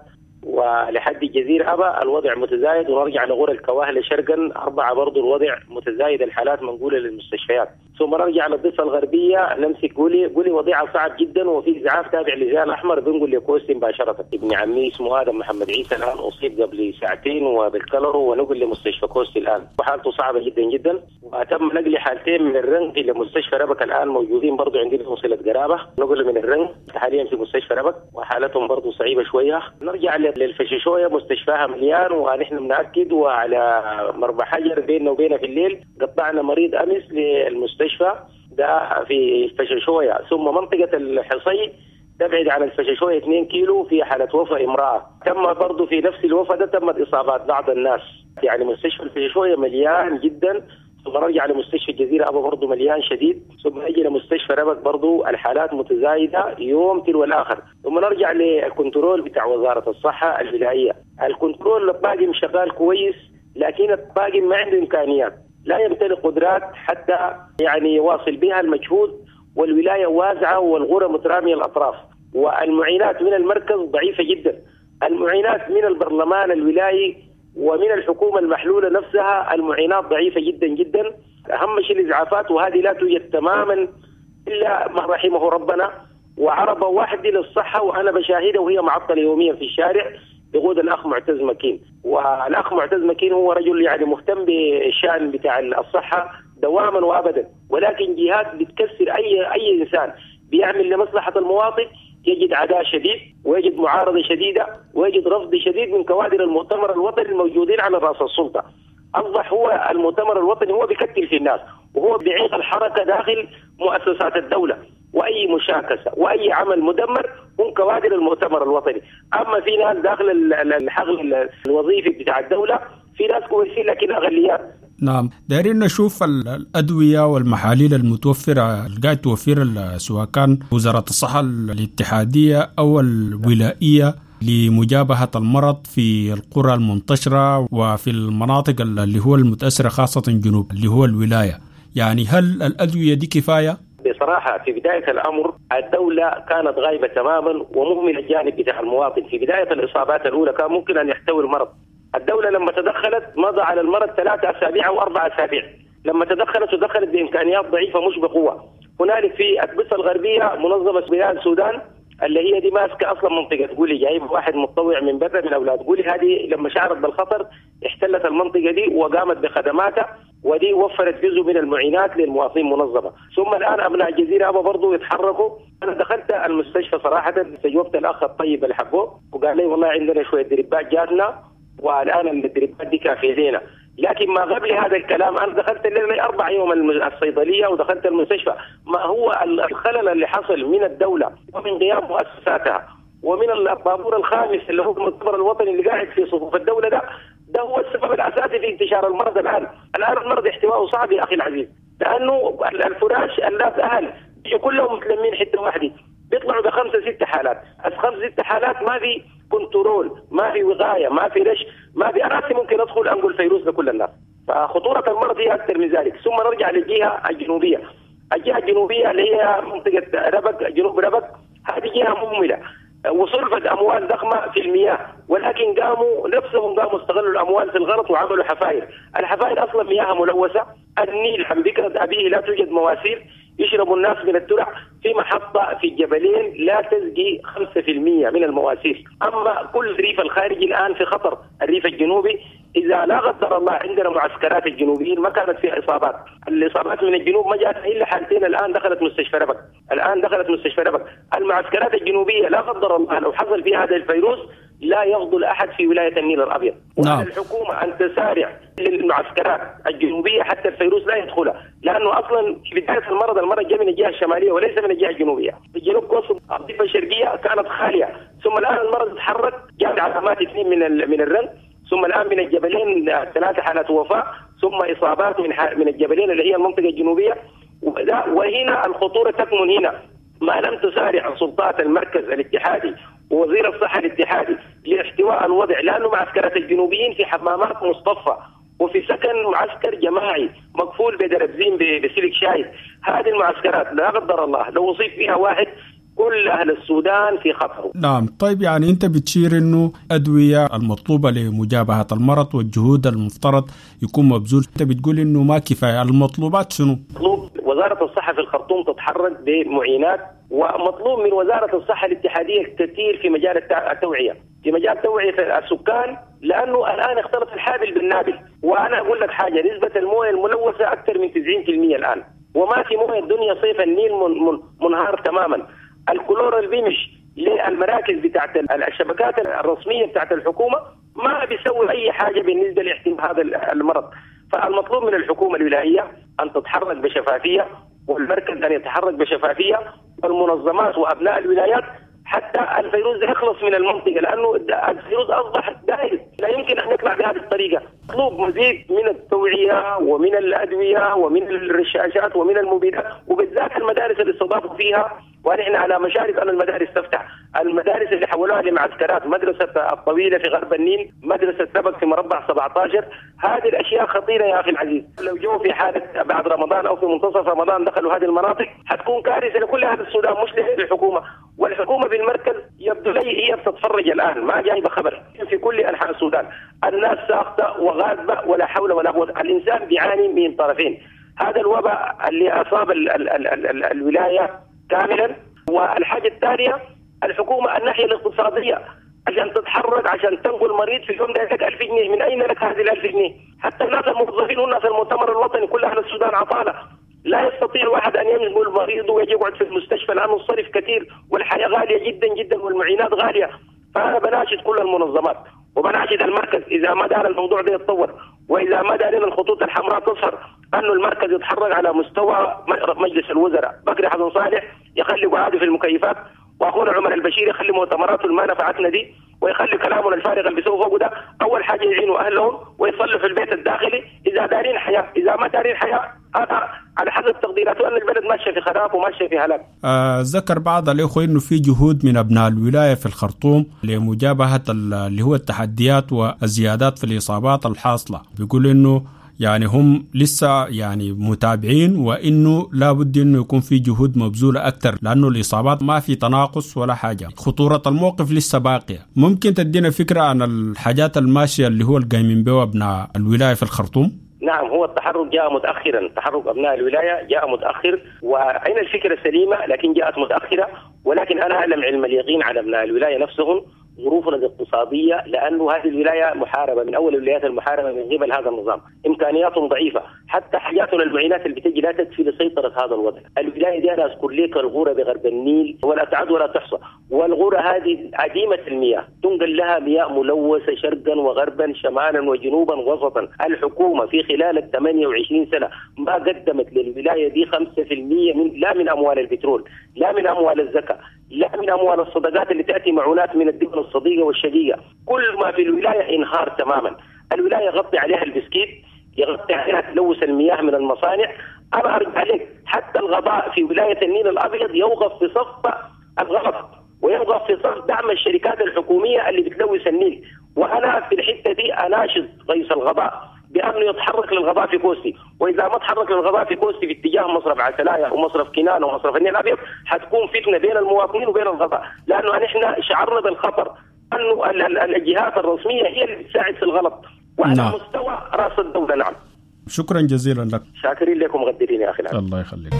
ولحد الجزيرة أبا الوضع متزايد، ونرجع لغور الكواهل شرقا 4 برضو الوضع متزايد، الحالات منقولة للمستشفيات. ثم نرجع للضفة الغربية نمسك قولي وضعها صعب جدا، وفي إسعاف تابع للهلال الأحمر بنقول لكوستي مباشرة. ابن عمي اسمه آدم محمد عيسى الآن أصيب قبل ساعتين وبالكلرو، ونقل لمستشفى كوستي الآن وحالته صعبة جدا جدا. وتم نقل حالتين من الرنج إلى مستشفى ربك الآن موجودين برضو عندنا وصلة قرابة، نقل من الرنج حاليا في مستشفى ربك وحالتهم برضو صعيبة شوية. نرجع للفشيشوية مستشفاها مليان، ونحن بنأكد وعلى مربع حجر بيننا وبينه في الليل قطعنا مريض أمس للمستشفى ده في فشيشوية. ثم منطقة الحصي تبعد عن الفشيشوية 2 كيلو في حالة وفاة امرأة، تم برضو في نفس الوفاة ده تمت إصابات بعض الناس. يعني مستشفى الفشيشوية مليان جدا. ثم نرجع لمستشفى الجزيرة أبا برضو مليان شديد. ثم نجي لمستشفى ربك برضو الحالات متزايدة يوم تلو الآخر. ثم نرجع للكنترول بتاع وزارة الصحة الولاية. الكنترول الطاقم شغال كويس، لكن الطاقم ما عنده إمكانيات، لا يمتلك قدرات حتى يعني يواصل بها المجهود، والولاية واسعة والغرة مترامية الأطراف، والمعينات من المركز ضعيفة جدا. المعينات من البرلمان الولايي ومن الحكومة المحلولة نفسها المعينات ضعيفة جدا جدا. أهم شيء الإسعافات، وهذه لا توجد تماما إلا ما رحمه ربنا، وعربة واحدة للصحة وأنا بشاهدها وهي معطلة يوميا في الشارع بقود الأخ معتز مكين. والأخ معتز مكين هو رجل يعني مهتم بالشأن بتاع الصحة دواما وأبدا، ولكن جهات بتكسر أي إنسان بيعمل لمصلحة المواطن يجد عداء شديد، ويجد معارضة شديدة، ويجد رفض شديد من كوادر المؤتمر الوطني الموجودين على رأس السلطة. أصبح هو المؤتمر الوطني هو بيكتل في الناس، وهو بيعيق الحركة داخل مؤسسات الدولة، وأي مشاكسة وأي عمل مدمر هم كوادر المؤتمر الوطني. أما في ناس داخل الحقل الوظيفي بتاع الدولة في ناس كويسين لكن أغليات. نعم، دايرين نشوف الأدوية والمحاليل المتوفرة اللي قاعد توفرها سواء كان وزارة الصحة الاتحادية أو الولائية لمجابهة المرض في القرى المنتشرة وفي المناطق اللي هو المتأثرة خاصة جنوب اللي هو الولاية. يعني هل الأدوية دي كفاية؟ بصراحة في بداية الأمر الدولة كانت غايبة تماما ومهملة الجانب بتاع المواطن. في بداية الإصابات الأولى كان ممكن أن يحتوي المرض. الدولة لما تدخلت مضى على المرض 3 أسابيع أو 4 أسابيع. لما تدخلت بإمكانيات ضعيفة مش بقوة. هنالك في الضفة الغربية منظمة بلاد السودان اللي هي دي ماسكة أصلا منطقة قولي، جايب واحد متطوع من برا من أولاد قولي، هذه لما شعرت بالخطر احتلت المنطقة دي وقامت بخدماتها، ودي وفرت جزء من المعينات للمواطنين منظمة. ثم الآن أبناء الجزيرة أبا برضو يتحركوا. أنا دخلت المستشفى صراحة استجوبت الأخ الطيب اللي حقه وقال لي والله عندنا شوية دريبات جاتنا والآن الدريبات دي كافية لنا. لكن ما قبل هذا الكلام أنا دخلت لي 4 يوم الصيدلية ودخلت المستشفى. ما هو الخلل اللي حصل من الدولة ومن قيام مؤسساتها ومن الطابور الخامس اللي هو المؤتمر الوطني اللي قاعد في صفوف الدولة ده هو السبب الأساسي في انتشار المرض الآن المرض احتوائه صعب يا أخي العزيز، لأنه الفراش الناس أهل كلهم متلمين حتة واحدة بيطلعوا ب5-6 حالات. 5-6 حالات ما في كنترول، ما في وقاية، ما في رش، ما في أراسي ممكن أدخل أنقل فيروس لكل الناس. فخطورة المرض هي أكثر من ذلك. ثم نرجع للجهة الجنوبية. الجهة الجنوبية اللي هي منطقة ربك جنوب ربك، هذه جهة مهملة وصرفت أموال ضخمة في المياه، ولكن قاموا استغلوا الأموال في الغلط وعملوا حفاير. الحفاير أصلا مياهها ملوثة. النيل عن بكرة أبيه لا توجد مواسير، يشربوا الناس من الترع في محطة في الجبلين لا تسقي 5% من المواسير. أما كل الريف الخارجي الآن في خطر. الريف الجنوبي إذا لا قدر الله عندنا معسكرات الجنوبيين ما كانت فيها إصابات. الإصابات من الجنوب ما جاءت إلا حالتين الآن دخلت مستشفى ربك. المعسكرات الجنوبية لا قدر الله لو حصل فيها هذا الفيروس لا يفضل أحد في ولاية النيل الأبيض. وعلى الحكومة أن تسارع للمعسكرات الجنوبية حتى الفيروس لا يدخلها، لأنه أصلا في بداية المرض جاء من الجهة الشمالية وليس من الجهة الجنوبية. في جنوب قوس الضفة الشرقية كانت خالية، ثم الآن المرض تحرك، جاءت علامات 2 من الرن، ثم الآن من الجبلين 3 حالات وفاة، ثم إصابات من الجبلين اللي هي المنطقة الجنوبية. وهنا الخطورة تكمن هنا، ما لم تسارع سلطات المركز الاتحادي ووزير الصحة الاتحادي لاحتواء الوضع، لأنه معسكرات الجنوبيين في حمامات مصطفى وفي سكن معسكر جماعي مقفول بدربزين بسلك شايد. هذه المعسكرات لا قدر الله لو أصيب فيها واحد كل أهل السودان في خطر. نعم. طيب يعني أنت بتشير إنه أدوية المطلوبة لمجابهة المرض والجهود المفترض يكون مبذول، أنت بتقول إنه ما كفاية، المطلوبات شنو؟ مطلوب وزارة الصحة في الخرطوم تتحرك بمعينات، ومطلوب من وزارة الصحة الاتحادية كثير في مجال التوعية، في مجال توعية السكان، لأنه الآن اختلط الحابل بالنابل. وأنا أقول لك حاجة، نسبة المويه الملوثة أكثر من 90% الآن، وما في مويه الدنيا صيف النيل منهار تماما. الكلور اللي بيمشي للمراكز بتاعت الشبكات الرسمية بتاعت الحكومة ما بيسوي أي حاجة بالنسبة لاحتواء هذا المرض. فالمطلوب من الحكومة الولاية أن تتحرك بشفافية، والمركز أن يتحرك بشفافية، والمنظمات وأبناء الولايات، حتى الفيروس يخلص من المنطقة، لأنه الفيروس أصبح دائري لا يمكن أن يطلع بهذه الطريقة. مطلوب مزيد من التوعية ومن الأدوية ومن الرشاشات ومن المبيدات، وبالذات المدارس اللي استضافوا فيها، ونحن على مشارف أن المدارس تفتح. المدارس اللي حولوها لمعسكرات، مدرسة الطويلة في غرب النيل، مدرسة ربك في مربع 17، هذه الأشياء خطيرة يا أخي العزيز. لو جو في حالة بعد رمضان أو في منتصف رمضان دخلوا هذه المناطق حتكون كارثة لكل أهل السودان، مش للحكومة. والحكومة بالمركز يبدو لي هي بتتفرج الآن، ما جايبة خبر في كل أنحاء السودان. الناس ساقطة وغاضبة ولا حول ولا قوة. الإنسان بيعاني من طرفين، هذا الوباء اللي أصاب الولاية كاملا، والحاجة الثانية الحكومة الناحية الاقتصادية عشان تتحرك، عشان تنقل مريض في اليوم ده لك 1000 جنيه. من أين لك هذه 1000 جنيه؟ حتى الناس الموظفين والناس المؤتمر الوطني كل أهل السودان عطالة، لا يستطيع واحد أن ينقل مريض ويجي يقعد في المستشفى لأنه الصرف كثير والحياة غالية جدا جدا والمعينات غالية. فأنا بناشد كل المنظمات وبناشد المركز، إذا ما دار الموضوع ده يتطور، وإذا ما دارين الخطوط الحمراء تظهر، أنه المركز يتحرك على مستوى مجلس الوزراء. بكري حسن صالح يخلي قعاده في المكيفات، واخونا عمر البشير يخلي مؤتمراته اللي ما نفعتنا دي، ويخلي كلامنا الفارغ اللي بيسووا فوق ده. اول حاجه يعينوا اهلهم ويصلوا في البيت الداخلي اذا دارين حياه، اذا ما دارين حياه هذا على حسب تقديراته ان البلد ماشيه في خراب وماشيه في هلاك. ذكر بعض الاخوه انه في جهود من ابناء الولايه في الخرطوم لمجابهه اللي هو التحديات والزيادات في الاصابات الحاصله، بيقول انه يعني هم لسه يعني متابعين، وإنه لابد إنه يكون في جهود مبذولة أكتر، لأنه الإصابات ما في تناقص ولا حاجة، خطورة الموقف لسه باقية. ممكن تدينا فكرة عن الحاجات الماشية اللي هو القايمين بها أبناء الولاية في الخرطوم؟ نعم، هو التحرك جاء متأخرا، تحرك أبناء الولاية جاء متأخر، وأين الفكرة سليمة لكن جاءت متأخرة. ولكن أنا أعلم علم اليقين على أبناء الولاية نفسهم ظروفنا الاقتصادية، لأنه هذه الولاية محاربة من أول الولايات المحاربة من قبل هذا النظام، إمكانياتهم ضعيفة، حتى حاجاتنا المعينات اللي بتجي لا تكفي لسيطرة هذا الوضع. الولاية دي أنا أذكر لك الغورة بغرب النيل ولا تعد ولا تحصى، والغورة هذه عديمة المياه، تنقل لها مياه ملوثة شرقا وغربا شمالا وجنوبا وسطا. الحكومة في خلال 28 سنة ما قدمت للولاية دي 5% لا من أموال البترول، لا من أموال الزكاة، لا من أموال الصدقات اللي تأتي معونات من الدول الصديقة والشقيقة. كل ما في الولاية انهار تماما. الولاية يغطي عليها البسكيت، يغطي عليها تلوث المياه من المصانع. أنا أرجع عليك حتى الغضاء في ولاية النيل الأبيض يوقف في صف الغلط، ويوقف في صف دعم الشركات الحكومية اللي بتلوث النيل. وأنا في الحتة دي أناشد رئيس الغضاء بأنه يتحرك للغضاء في كوستي، وإذا ما تحرك للغضاء في كوستي في اتجاه مصرف عسلاية ومصرف كنانة ومصرف النيل الأبيض حتكون فتنة بين المواطنين وبين الغضاء، لأنه نحن شعرنا بالخطر أنه الجهات الرسمية هي اللي بتساعد في الغلط، وعلى مستوى رأس الدولة. نعم، شكرا جزيلا لك. شاكرين لكم مقدرين يا أخي. الله يخليك.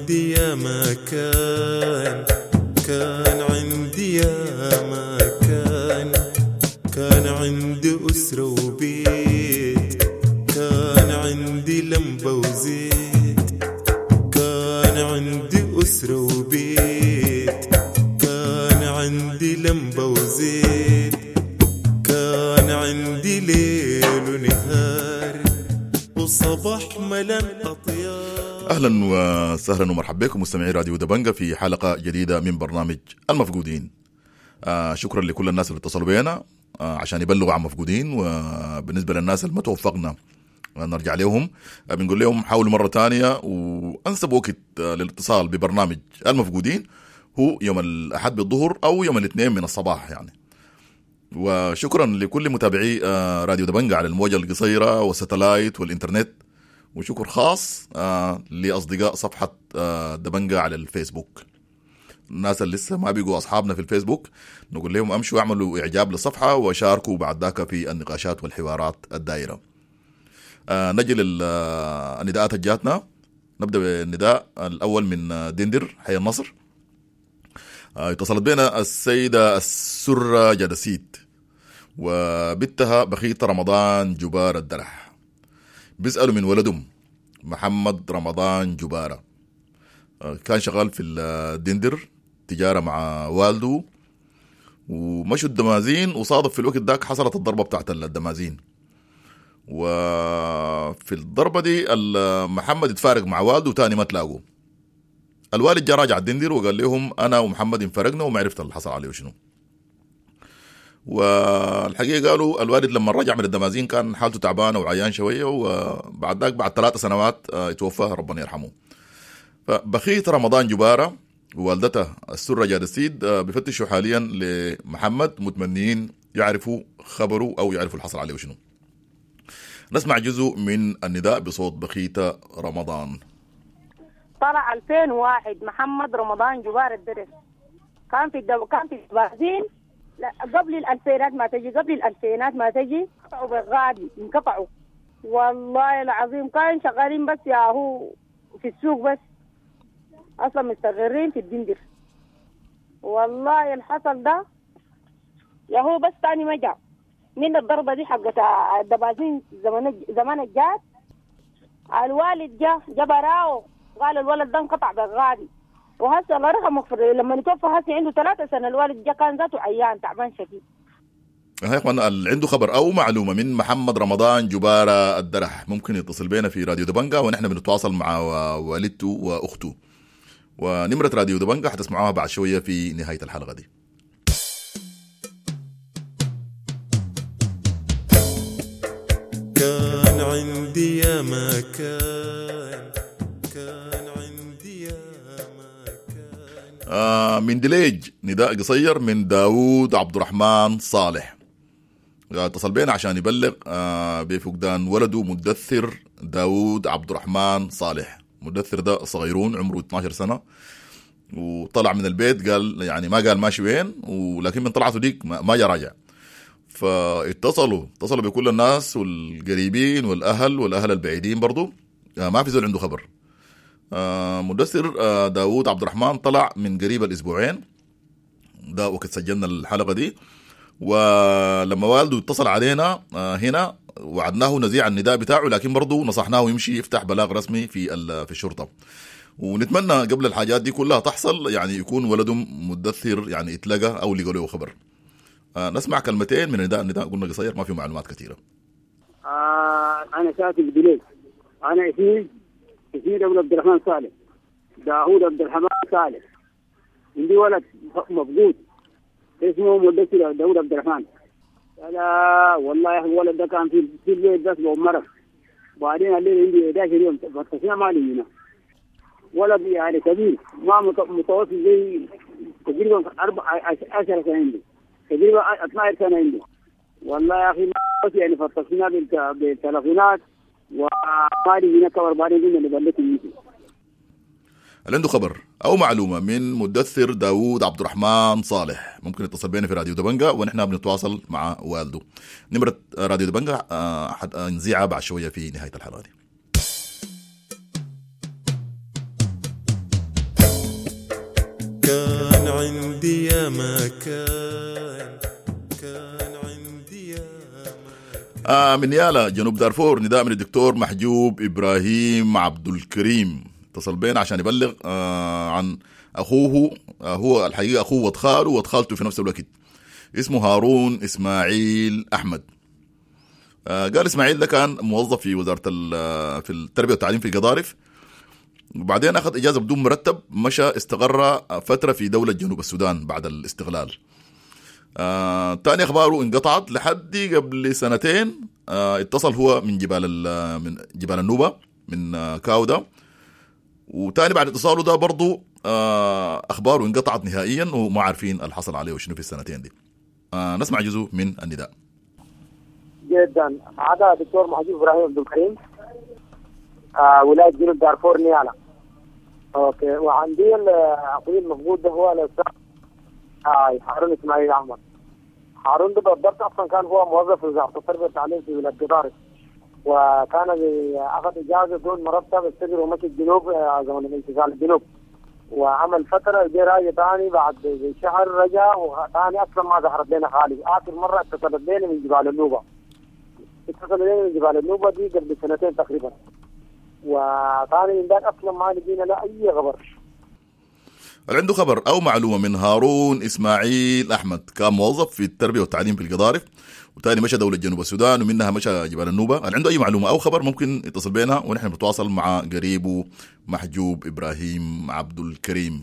عندي يا مكان، كان عندي يا مكان، كان عندي أسرة وبيت، كان عندي لمبة وزيت، كان عندي أسرة وبيت، كان عندي لمبة وزيت، كان عندي ليل ونهار وصباح ملان أطيار. أهلا وسهلا ومرحبا بكم مستمعي راديو دبنجة في حلقة جديدة من برنامج المفقودين. شكرا لكل الناس اللي اتصلوا بينا عشان يبلغوا عن مفقودين، وبالنسبة للناس اللي ما توفقنا نرجع لهم بنقول لهم حاولوا مرة تانية. وأنسب وقت للاتصال ببرنامج المفقودين هو يوم الأحد بالظهر أو يوم الاثنين من الصباح يعني. وشكرا لكل متابعي راديو دبنجة على الموجة القصيرة والستلايت والإنترنت، وشكر خاص لأصدقاء صفحة دبنجة على الفيسبوك. الناس اللي لسه ما بيقوا أصحابنا في الفيسبوك نقول لهم أمشوا اعملوا إعجاب للصفحة وشاركوا بعد ذاك في النقاشات والحوارات الدائرة. نجي للنداءات الجاتنا. نبدأ بالنداء الأول من دندر حي النصر. اتصلت بنا السيدة السرة جدسيد وبنتها بخيت رمضان جبار الدرح، بيسألوا من ولدهم محمد رمضان جبارة. كان شغال في الدندر تجارة مع والده، ومشوا الدمازين وصادف في الوقت داك حصلت الضربة بتاعت الدمازين. وفي الضربة دي محمد اتفارق مع والده وتاني ما تلاقوا. الوالد جا راجع الدندر وقال لهم أنا ومحمد انفرقنا وما عرفت اللي حصل عليه وشنو. والحقيقة قالوا الوالد لما رجع من الدمازين كان حالته تعبانة وعيان شوية، وبعد ذاك بعد 3 سنوات اتوفى ربنا يرحمه. فبخيت رمضان جبارة ووالدته السرة جادسيد بفتشوا حاليا لمحمد، متمنين يعرفوا خبره أو يعرفوا الحصل عليه وشنو. نسمع جزء من النداء بصوت بخيت رمضان. طلع 2001 محمد رمضان جبار الدرس، كان في الدمازين قبل الألفينات ما تجي، قبل الألفينات ما تجي قطعوا بالغادي انقطعوا. والله العظيم كان شغالين بس يا هو في السوق، بس أصلا مستقرين في الدندر. والله الحصل ده يا هو بس تاني ما جاء من الضربة دي حقت الدبازين زمان الجات. الوالد جا براو قال الولد ده انقطع بالغادي، وهسه الله يرحمه لما نتوفى هسه عنده 3 سنة. الوالد جا كان ذاته عيان تعبان شديد. هاي اخوان اللي عنده خبر او معلومه من محمد رمضان جبارة الدرح ممكن يتصل بينا في راديو دبنجة ونحن بنتواصل مع والدته واخته. ونمرة راديو دبنجة حتسمعوها بعد شويه في نهايه الحلقه دي. كان عندي يا مكان، كان عندي يا مكان. من دليج نداء قصير من داود عبد الرحمن صالح. اتصل بينا عشان يبلغ بفقدان ولده مدثر داود عبد الرحمن صالح. مدثر ده صغيرون عمره 12 سنة، وطلع من البيت قال يعني ما قال ماشي وين، ولكن من طلعته ديك ما جا راجع. فاتصلوا بكل الناس والقريبين والأهل البعيدين برضو، ما في زول عنده خبر. مدثر داود عبد الرحمن طلع من قريب الأسبوعين ده وقت سجلنا الحلقة دي. ولما والده اتصل علينا هنا وعدناه نزيع النداء بتاعه، لكن برضو نصحناه يمشي يفتح بلاغ رسمي في الشرطة. ونتمنى قبل الحاجات دي كلها تحصل يعني يكون ولدهم مدثر يعني يتلقى أو لقوا له خبر. نسمع كلمتين من النداء قلنا قصير ما في معلومات كثيرة. أنا ساكن بدليل، أنا اسمي عبد الرحمن صالح، داود عبد الرحمن صالح. عندي ولد مفقود اسمه مدثر داود عبد الرحمن. لا والله يا أخي الولد ده كان في البيت بس بمرض، بعدين الليل عندي 11 يوم فتشنا ما لي هنا. ولد يعني كبير ما متوسط زي تقريبا 14 سنة عنده، تقريبا 12 سنة عنده. والله يا أخي يعني فتشنا بالتلفونات وما لي هنا كبر، بعدين قلنا نبلغكم يمكن. اللي عنده خبر أو معلومة من مدثر داود عبد الرحمن صالح ممكن يتصل بينا في راديو دبنجة ونحن بنتواصل مع والده. نمرة راديو دبنجة نذيعها بعد شوية في نهاية الحلقة دي. عندي يا مكان كان عندي يا من يالا جنوب دارفور نداء من الدكتور محجوب إبراهيم عبد الكريم اتصل بينا عشان يبلغ عن أخوه. هو الحقيقة أخوه وخاله وخالته في نفس الوقت، اسمه هارون إسماعيل أحمد. قال إسماعيل ده كان موظف في وزارة في التربية والتعليم في القضارف، وبعدين أخذ إجازة بدون مرتب، مشى استقر فترة في دولة جنوب السودان بعد الاستقلال. تاني أخباره انقطعت لحد قبل سنتين. اتصل هو من جبال النوبة من كاودا، وتاني بعد اتصاله ده برضو أخباره انقطعت نهائيا وما عارفين الحصل عليه وشنو في السنتين دي. نسمع جزء من النداء. جدا. هذا دكتور محجوب إبراهيم عبد الكريم، ولاية جنوب دارفور نيالا. اوكي. وعندي اخوي المفقود ده هو الاستاذ هارون اسماعيل احمد. هارون ده بالضبط اصلا كان هو موظف في وزارة التربية والتعليم في ولاية قضارف، وكان اخذ اجازة دون مرتب، استقر ومشي الجنوب زمن انتقال الجنوب، وعمل فترة جاء راجع ثاني بعد شهر رجع، وثاني اصلا ما ظهرت لنا خالص. اخر مرة اتصلت لنا من جبال النوبة، دي قبل سنتين تقريبا، وثاني من ذاك اصلا ما لقينا له اي خبر. عنده خبر او معلومه من هارون اسماعيل احمد، كان موظف في التربيه والتعليم في القضارف، وتاني مشى دوله جنوب السودان، ومنها مشى جبال النوبه. عنده اي معلومه او خبر ممكن يتصل بينا ونحن بنتواصل مع قريبه محجوب ابراهيم عبد الكريم.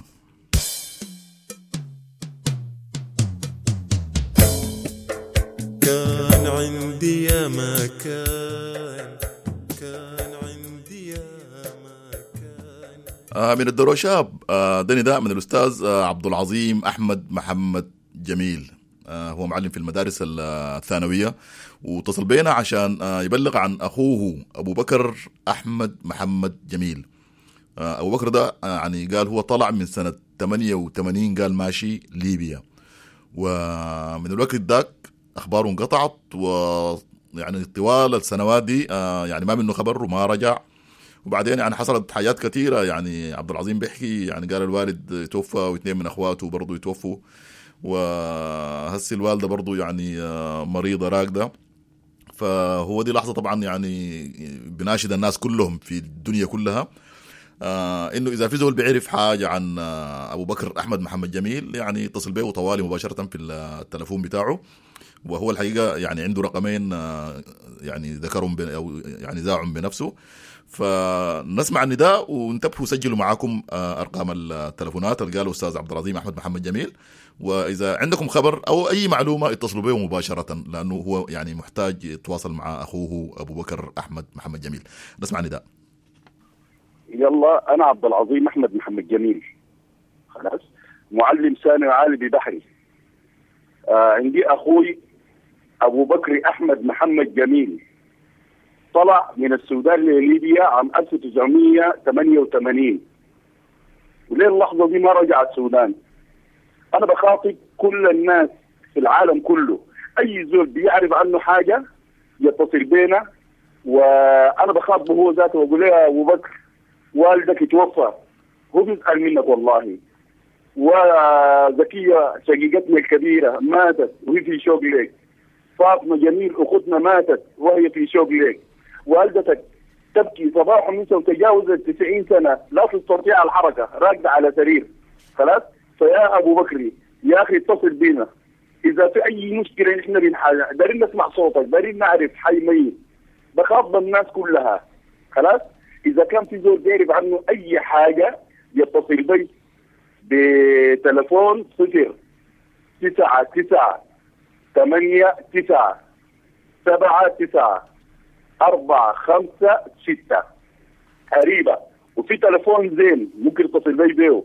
كان عندي يا مكان كان عندي يا مكان. من الدروشاب ده نداء من الأستاذ عبد العظيم أحمد محمد جميل. هو معلم في المدارس الثانوية، واتصل بينا عشان يبلغ عن أخوه أبو بكر أحمد محمد جميل. أبو بكر ده يعني قال هو طلع من سنة 88، قال ماشي ليبيا، ومن الوقت ذاك أخباره انقطعت، ويعني طوال السنوات دي يعني ما منه خبر وما رجع. وبعدين يعني حصلت حاجات كثيرة، يعني عبد العظيم بيحكي يعني قال الوالد توفى واثنين من أخواته برضو يتوفوا، وهسي الوالدة برضو يعني مريضة راقدة. فهو دي لحظة طبعا يعني بناشد الناس كلهم في الدنيا كلها إنه إذا في زول بيعرف حاجة عن أبو بكر أحمد محمد جميل يعني يتصل به طوالي مباشرة في التلفون بتاعه. وهو الحقيقة يعني عنده رقمين يعني ذكرهم أو يعني ذاعهم بنفسه. فنسمع النداء وانتبهوا سجلوا معاكم أرقام التلفونات اللي قاله أستاذ عبد العظيم أحمد محمد جميل. وإذا عندكم خبر أو أي معلومة اتصلوا به مباشرة، لأنه هو يعني محتاج يتواصل مع أخوه أبو بكر أحمد محمد جميل. نسمع النداء. يلا، أنا عبد العظيم أحمد محمد جميل، خلاص، معلم ثانوي عالي ببحري. عندي أخوي أبو بكر أحمد محمد جميل، طلع من السودان لليبيا عام 1988، ولين اللحظة دي ما رجع السودان. أنا بخاطب كل الناس في العالم كله، أي زول بيعرف عنه حاجة يتصل بينا، وأنا بخاطبه هو ذاته وأقول له يا أبو بكر والدك توفى، هو بيسأل منك والله. وزكية شقيقتنا الكبيرة ماتت وهي في شوق لك. فاطمة جميل أختنا ماتت وهي في شوق لك. والدتك تبكي صباح ومساء وتجاوزت 90 سنة لا تستطيع الحركة، راكدة على سرير. خلاص، فيا أبو بكري يا أخي اتصل بينا إذا في أي مشكلة. نحن بنحاجة دارين نسمع صوتك، دارين نعرف حي ميت. بخاطب الناس كلها. خلاص، إذا كان في زول بيعرف عنه أي حاجة يتصل بي بتلفون 099-79-79-456 قريبة. وفي تلفون زين ممكن يتصل بي بيه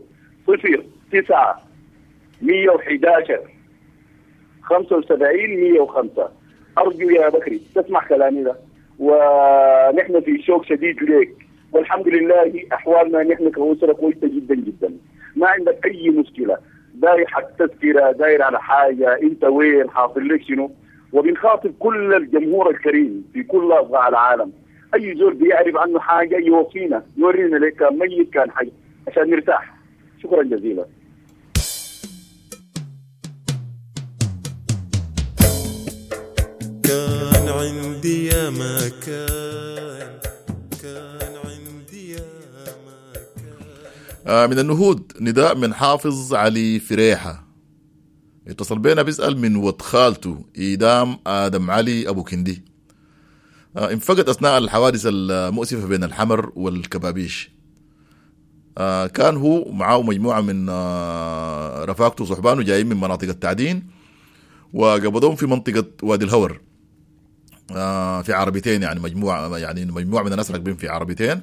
091-75-105. أرجو يا بكري تسمع كلامي ده، ونحن في شوق شديد ليك، والحمد لله أحوالنا نحن كأسرة كويسة جدا جدا، ما عندك أي مشكلة. داير حق تذكرة، داير على حاجة، أنت وين، حاصل لك شنو. وبنخاطب كل الجمهور الكريم في كل أصداء العالم، أي زول بيعرف عنه حاجة يوصينا، يورينا لك كان ميت كان حي عشان نرتاح. شكرا جزيلا. عندي يا ما كان عندي يا ما من النهود نداء من حافظ علي فريحة، اتصل بينا بيسأل من ود خالته إيدام آدم علي أبو كندي، انفقد أثناء الحوادث المؤسفة بين الحمر والكبابيش. كان هو معاه مجموعة من رفاقته صحبانه جايين من مناطق التعدين، وقبضوهم في منطقة وادي الهور في عربيتين، يعني مجموعة من الناس راكبين في عربيتين.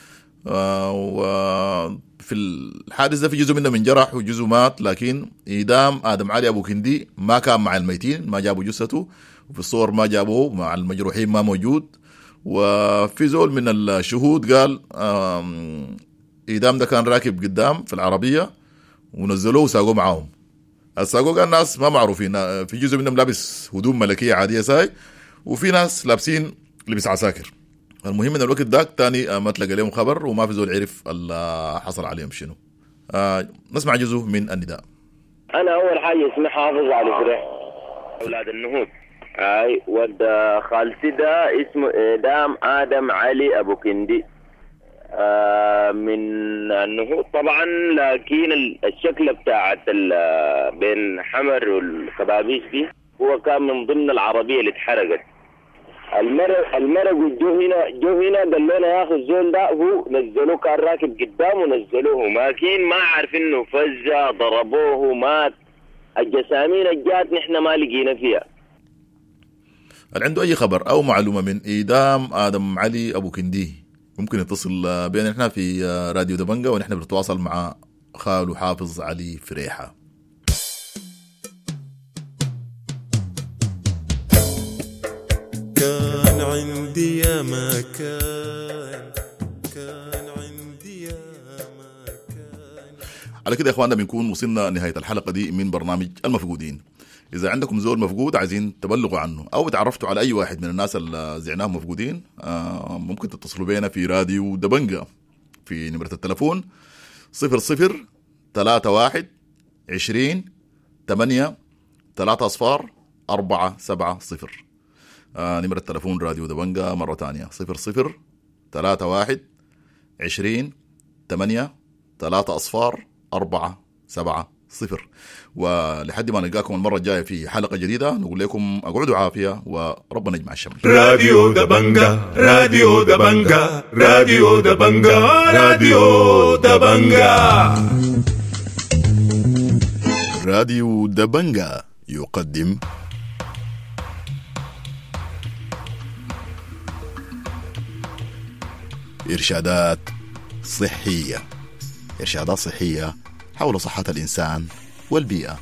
وفي الحادث ده في جزء منهم انجرح وجزء مات، لكن إيدام آدم علي أبو كندي ما كان مع الميتين، ما جابوا جثته، وفي الصور ما جابوه مع المجروحين، ما موجود. وفي زول من الشهود قال إيدام ده كان راكب قدام في العربية ونزلوه وساقوه معاهم. الساقوه قال الناس ما معروفين، في جزء منهم لابس هدوم ملكية عادية ساي، وفي ناس لابسين لبس عساكر. المهم ان الوقت داك تاني ما تلقى لهم خبر، وما في زول عرف اللي حصل عليهم شنو. نسمع جزء من النداء. انا اول حاجه اسمي حافظ علي فريح، اولاد النهود. ود خالتي ده اسمه إيدام آدم علي أبو كندي من النهود طبعا، لكن الشكل بتاعت بين حمر والكبابيش دي هو كان من ضمن العربية اللي اتحرقت. المرق جو هنا قال لنا يا اخي الزول ده هو نزلوه، كان راكب قدام ونزلوه، لكن ما عارف انه فزع ضربوه مات. الجسامين الجات نحن ما لقينا فيها. اللي عنده اي خبر او معلومه من إيدام آدم علي ابو كندي ممكن يتصل بينا احنا في راديو دبنجة، ونحن بنتواصل مع خاله حافظ علي فريحة. كان عندي يا ما كان عندي يا ما على كده يا اخواننا بنكون وصلنا نهاية الحلقة دي من برنامج المفقودين. إذا عندكم زول مفقود عايزين تبلغوا عنه، أو تعرفتوا على أي واحد من الناس اللي زعناهم مفقودين، ممكن تتصلوا بينا في راديو دبنجة في نمرة التلفون 0031 20 8 3 أصفار 470. نمرة التلفون راديو دبنجة مرة تانية 0031 20 8 3 أصفار 470. ولحد ما نلقاكم المرة الجاية في حلقة جديدة نقول لكم اقعدوا عافية وربنا يجمع الشمل. راديو دبنجة راديو دبنجة راديو دبنجة راديو دبنجة راديو دبنجة يقدم إرشادات صحية، إرشادات صحية حول صحة الإنسان والبيئة.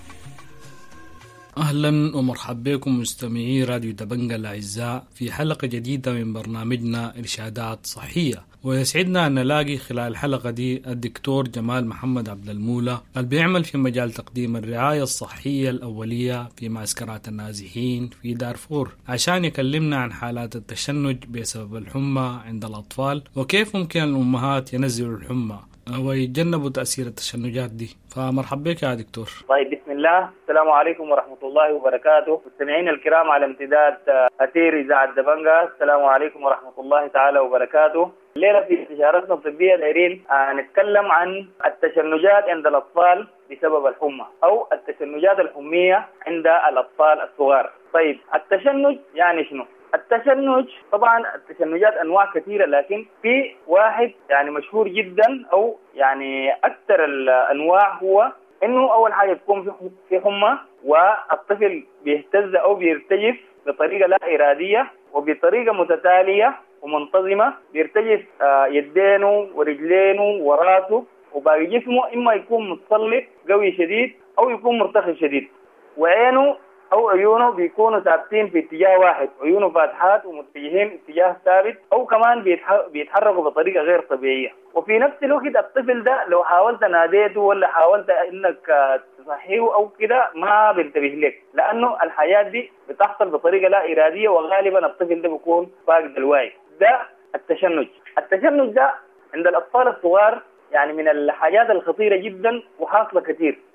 أهلا ومرحبا بكم مستمعي راديو دبنجة الأعزاء في حلقة جديدة من برنامجنا إرشادات صحية، ويسعدنا أن نلاقي خلال الحلقة دي الدكتور جمال محمد عبد المولى اللي بيعمل في مجال تقديم الرعاية الصحية الأولية في معسكرات النازحين في دارفور، عشان يكلمنا عن حالات التشنج بسبب الحمى عند الأطفال، وكيف ممكن الأمهات ينزلوا الحمى ويتجنبوا تأثير التشنجات دي. فمرحبا بك يا دكتور. طيب بسم الله، السلام عليكم ورحمة الله وبركاته. مستمعين الكرام على امتداد أثير إذاعة دبنجة، السلام عليكم ورحمة الله تعالى وبركاته. الليلة في استشارتنا الطبية دايرين نتكلم عن التشنجات عند الأطفال بسبب الحمى أو التشنجات الحمية عند الأطفال الصغار. طيب التشنج يعني شنو؟ التشنج طبعا التشنجات انواع كثيره، لكن في واحد يعني مشهور جدا او يعني اكثر الانواع هو انه اول حاجه تكون في حمى والطفل بيهتز او بيرتجف بطريقه لا اراديه وبطريقه متتاليه ومنتظمه، بيرتجف يدينه ورجلينه وراسه وباقي جسمه، اما يكون متسلط قوي شديد او يكون مرتخي شديد، وعينه أو عيونه بيكونوا ثابتين في اتجاه واحد، عيونه فاتحات ومتجهين اتجاه ثابت، أو كمان بيتحركوا بطريقة غير طبيعية. وفي نفس الوقت الطفل ده لو حاولت ناديته ولا حاولت إنك تصحيه أو كده ما بينتبه لك، لأنه الحياة دي بتحصل بطريقة لا إرادية، وغالبا الطفل ده بيكون فاقد الوعي. ده التشنج. التشنج ده عند الأطفال الصغار يعني من الحاجات الخطيرة جدا وحاصلة كثير،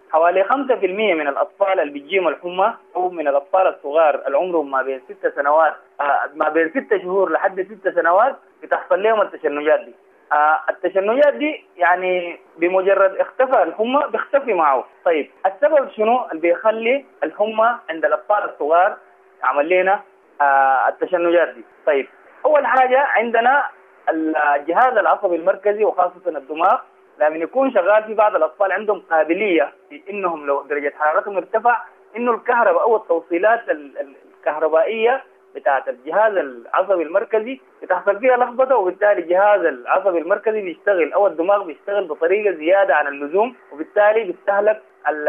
حوالي 5% من الأطفال اللي بيجيهم الحمى أو من الأطفال الصغار العمرهم ما بين 6 سنوات ما بين 6 شهور لحد 6 سنوات بتحصل لهم التشنجات دي. التشنجات دي يعني بمجرد اختفى الحمى بيختفي معه. طيب السبب شنو اللي بيخلي الحمى عند الأطفال الصغار عمل لنا التشنجات دي؟ طيب أول حاجة عندنا الجهاز العصبي المركزي وخاصة الدماغ لما يكون شغال في بعض الأطفال عندهم قابلية في إنهم لو درجة حرارتهم ارتفع إنه الكهرباء أو التوصيلات الكهربائية بتاعة الجهاز العصبي المركزي بتحصل فيها لخبطة، وبالتالي الجهاز العصبي المركزي بيشتغل أو الدماغ بيشتغل بطريقة زيادة عن اللزوم، وبالتالي بيستهلك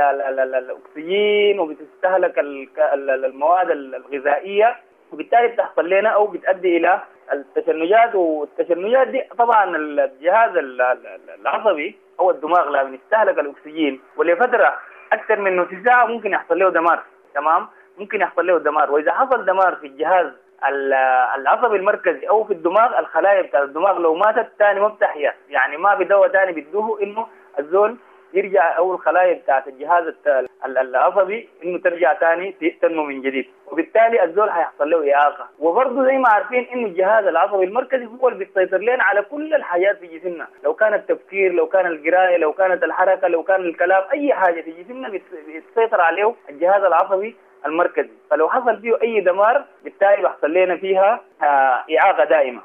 الأكسجين وبتستهلك المواد الغذائية، وبالتالي بتحصل لنا أو بتؤدي إلى التشنجات. والتشنجات دي طبعا الجهاز العصبي أو الدماغ لما يستهلك الأكسجين ولفترة أكثر من نص ساعة ممكن يحصل له دمار. تمام، ممكن يحصل له دمار. وإذا حصل دمار في الجهاز العصبي المركزي أو في الدماغ، الخلايا بتاع الدماغ لو ماتت تاني ما بتحيا، يعني ما بدواء تاني بيدوه إنه الزول يرجع أو الخلايا بتاعت الجهاز العصبي إنه ترجع تاني تنمو من جديد، وبالتالي الزول هيحصل له إعاقة. وبرضه زي ما عارفين إنه الجهاز العصبي المركزي هو اللي بيسيطر لنا على كل الحاجات في جسمنا، لو كان التفكير، لو كان القراءة، لو كانت الحركة، لو كان الكلام، أي حاجة في جسمنا بيسيطر عليه الجهاز العصبي المركزي. فلو حصل فيه أي دمار بالتالي بيحصل لنا فيها إعاقة دائمة.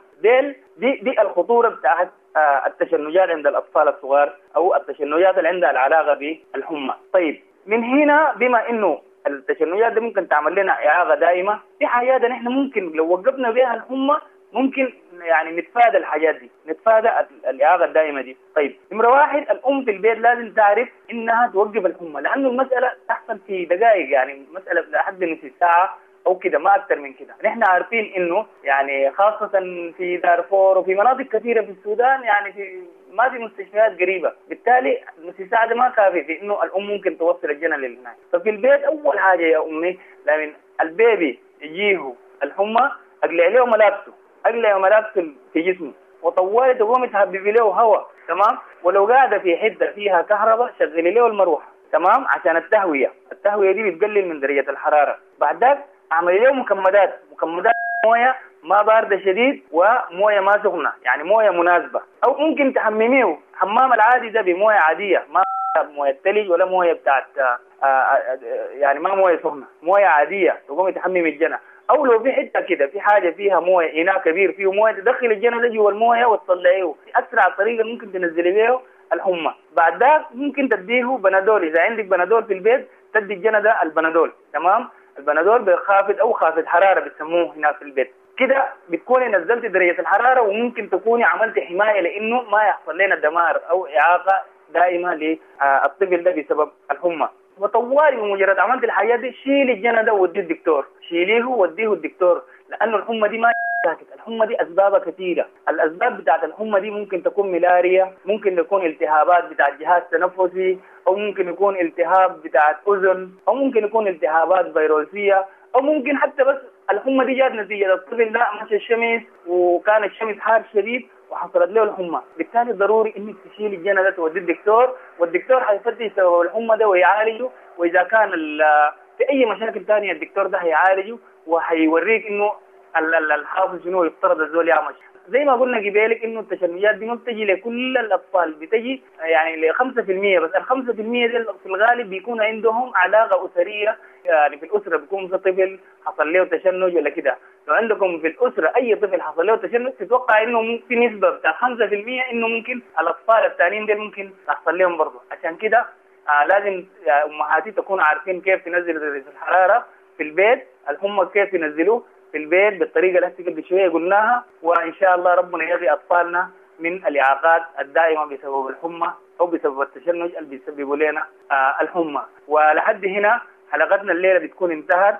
دي الخطورة بتاعت التشنجات عند الأطفال الصغار أو التشنجات اللي عندها العلاقة بالحمى. طيب من هنا بما إنه التشنجات دي ممكن تعمل لنا إعاقة دائمة، في حاجات نحن ممكن لو وقفنا بها الحمى ممكن يعني نتفادى الحاجات دي، نتفادى الإعاقة الدائمة دي. طيب نمرة واحد، الأم في البيت لازم تعرف إنها توقف الحمى، لأنه المسألة تحصل في دقائق، يعني مسألة لحد نص ساعة أو كده، ما أكثر من كده. نحن عارفين إنه يعني خاصة في دارفور وفي مناطق كثيرة في السودان يعني ما في مستشفيات قريبة، بالتالي نص ساعة ده ما كافي في إنه الأم ممكن توصل الجنة لهناك. ففي البيت أول حاجة يا أمي لمن البيبي يجيه الحمى أقلع له ملابسه، أقلع ملابسه في جسمه، وطوالي تقومي تهببي له هواء. تمام، ولو قاعدة في حتة فيها كهرباء شغلي له المروحة. تمام، عشان التهوية دي بتقلل من درجة الحرارة. بعد ذلك اعملي له مكمدات مويه ما باردة شديد ومويه ما سخنة، يعني مويه مناسبة. او ممكن تحمميه حمام العادي ده بمويه عادية، ما مويه ثلج ولا مويه بتاعت يعني ما مويه سخنة، مويه عادية تقومي تحممي الجنة. او لو في حته كده في حاجه فيها مويه، اناء كبير فيه مويه، تدخل الجنة ده جوا المويه وتطلعيه. اسرع طريقه ممكن تنزلي بيه الحمى. بعد ذلك ممكن تديه بنادول، اذا عندك بنادول في البيت تدي الجنة ده البنادول. تمام، البنادول بخافض او خافض حراره بيسموه هناك في البيت. كده بتكوني نزلت درجه الحراره، وممكن تكوني عملت حمايه لانه ما يحصل لنا دمار او اعاقه دائمه للطفل ده بسبب الحمى. وطوالي بمجرد عملت الحاجات دي شيلي الجنة ده ووديه الدكتور، شيليه ووديه الدكتور، لانه الحمى دي ما ساكت. الحمى دي اسبابها كثيره. الاسباب بتاعت الحمى دي ممكن تكون ملاريا، ممكن تكون التهابات بتاعت جهاز تنفسي، او ممكن يكون التهاب بتاعت اذن، او ممكن يكون التهابات فيروسيه، او ممكن حتى بس الحمى دي جات نتيجه الطفل ده مشى الشمس وكان الشمس حار شديد وحصلت له الحمى. بالتالي ضروري انك تشيل الجنة ده توديه الدكتور، والدكتور حيفتش سبب الحمى ده ويعالجه، واذا كان في اي مشاكل ثانيه الدكتور ده هيعالجه وهيوريك انه الحافظ شنو يفترض الزول يعمل. زي ما قلنا قبالك انه التشنجات دي ما بتجي لكل الاطفال، بتجي يعني ل 5%، بس ال 5% دي في الغالب بيكون عندهم علاقه اسريه، يعني في الاسره بيكون في طفل حصل له تشنج ولا كده. لو عندكم في الاسره اي طفل حصل له تشنج تتوقع انه في نسبه بتاع 5% انه ممكن الاطفال الثانيين دول ممكن تحصل لهم برضه. عشان كده لازم امهاتي تكونوا عارفين كيف تنزل درجه الحراره في البيت، الحمى كيف ينزلوه في البيت بالطريقه اللي قبل شويه قلناها، وان شاء الله ربنا يقي اطفالنا من الاعاقات الدائمه بسبب الحمى او بسبب التشنج اللي بيسببوا لنا الحمى. ولحد هنا حلقتنا الليله بتكون انتهت،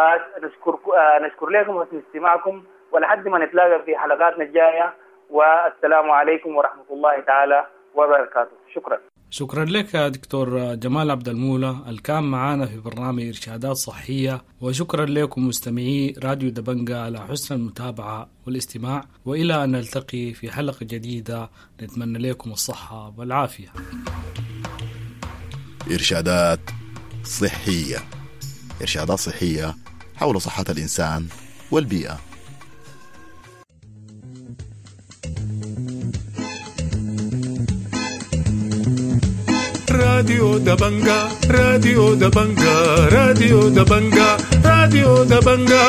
ونشكر لكم حسن استماعكم، ولحد ما نتلاقى في حلقاتنا الجايه، والسلام عليكم ورحمه الله تعالى وبركاته. شكرا لك يا دكتور جمال عبد المولى الكان معنا في برنامج إرشادات صحية، وشكرا لكم مستمعي راديو دبنجة على حسن المتابعة والاستماع، وإلى أن نلتقي في حلقة جديدة نتمنى لكم الصحة والعافية. إرشادات صحية، إرشادات صحية حول صحة الإنسان والبيئة. راديو دبنجا راديو دبنجا راديو دبنجا راديو دبنجا.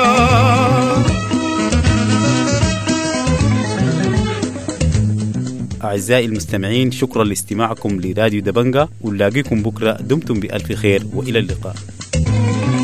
أعزائي المستمعين، شكرا لاستماعكم لراديو دبنجا، ونلاقيكم بكرة. دمتم بألف خير وإلى اللقاء.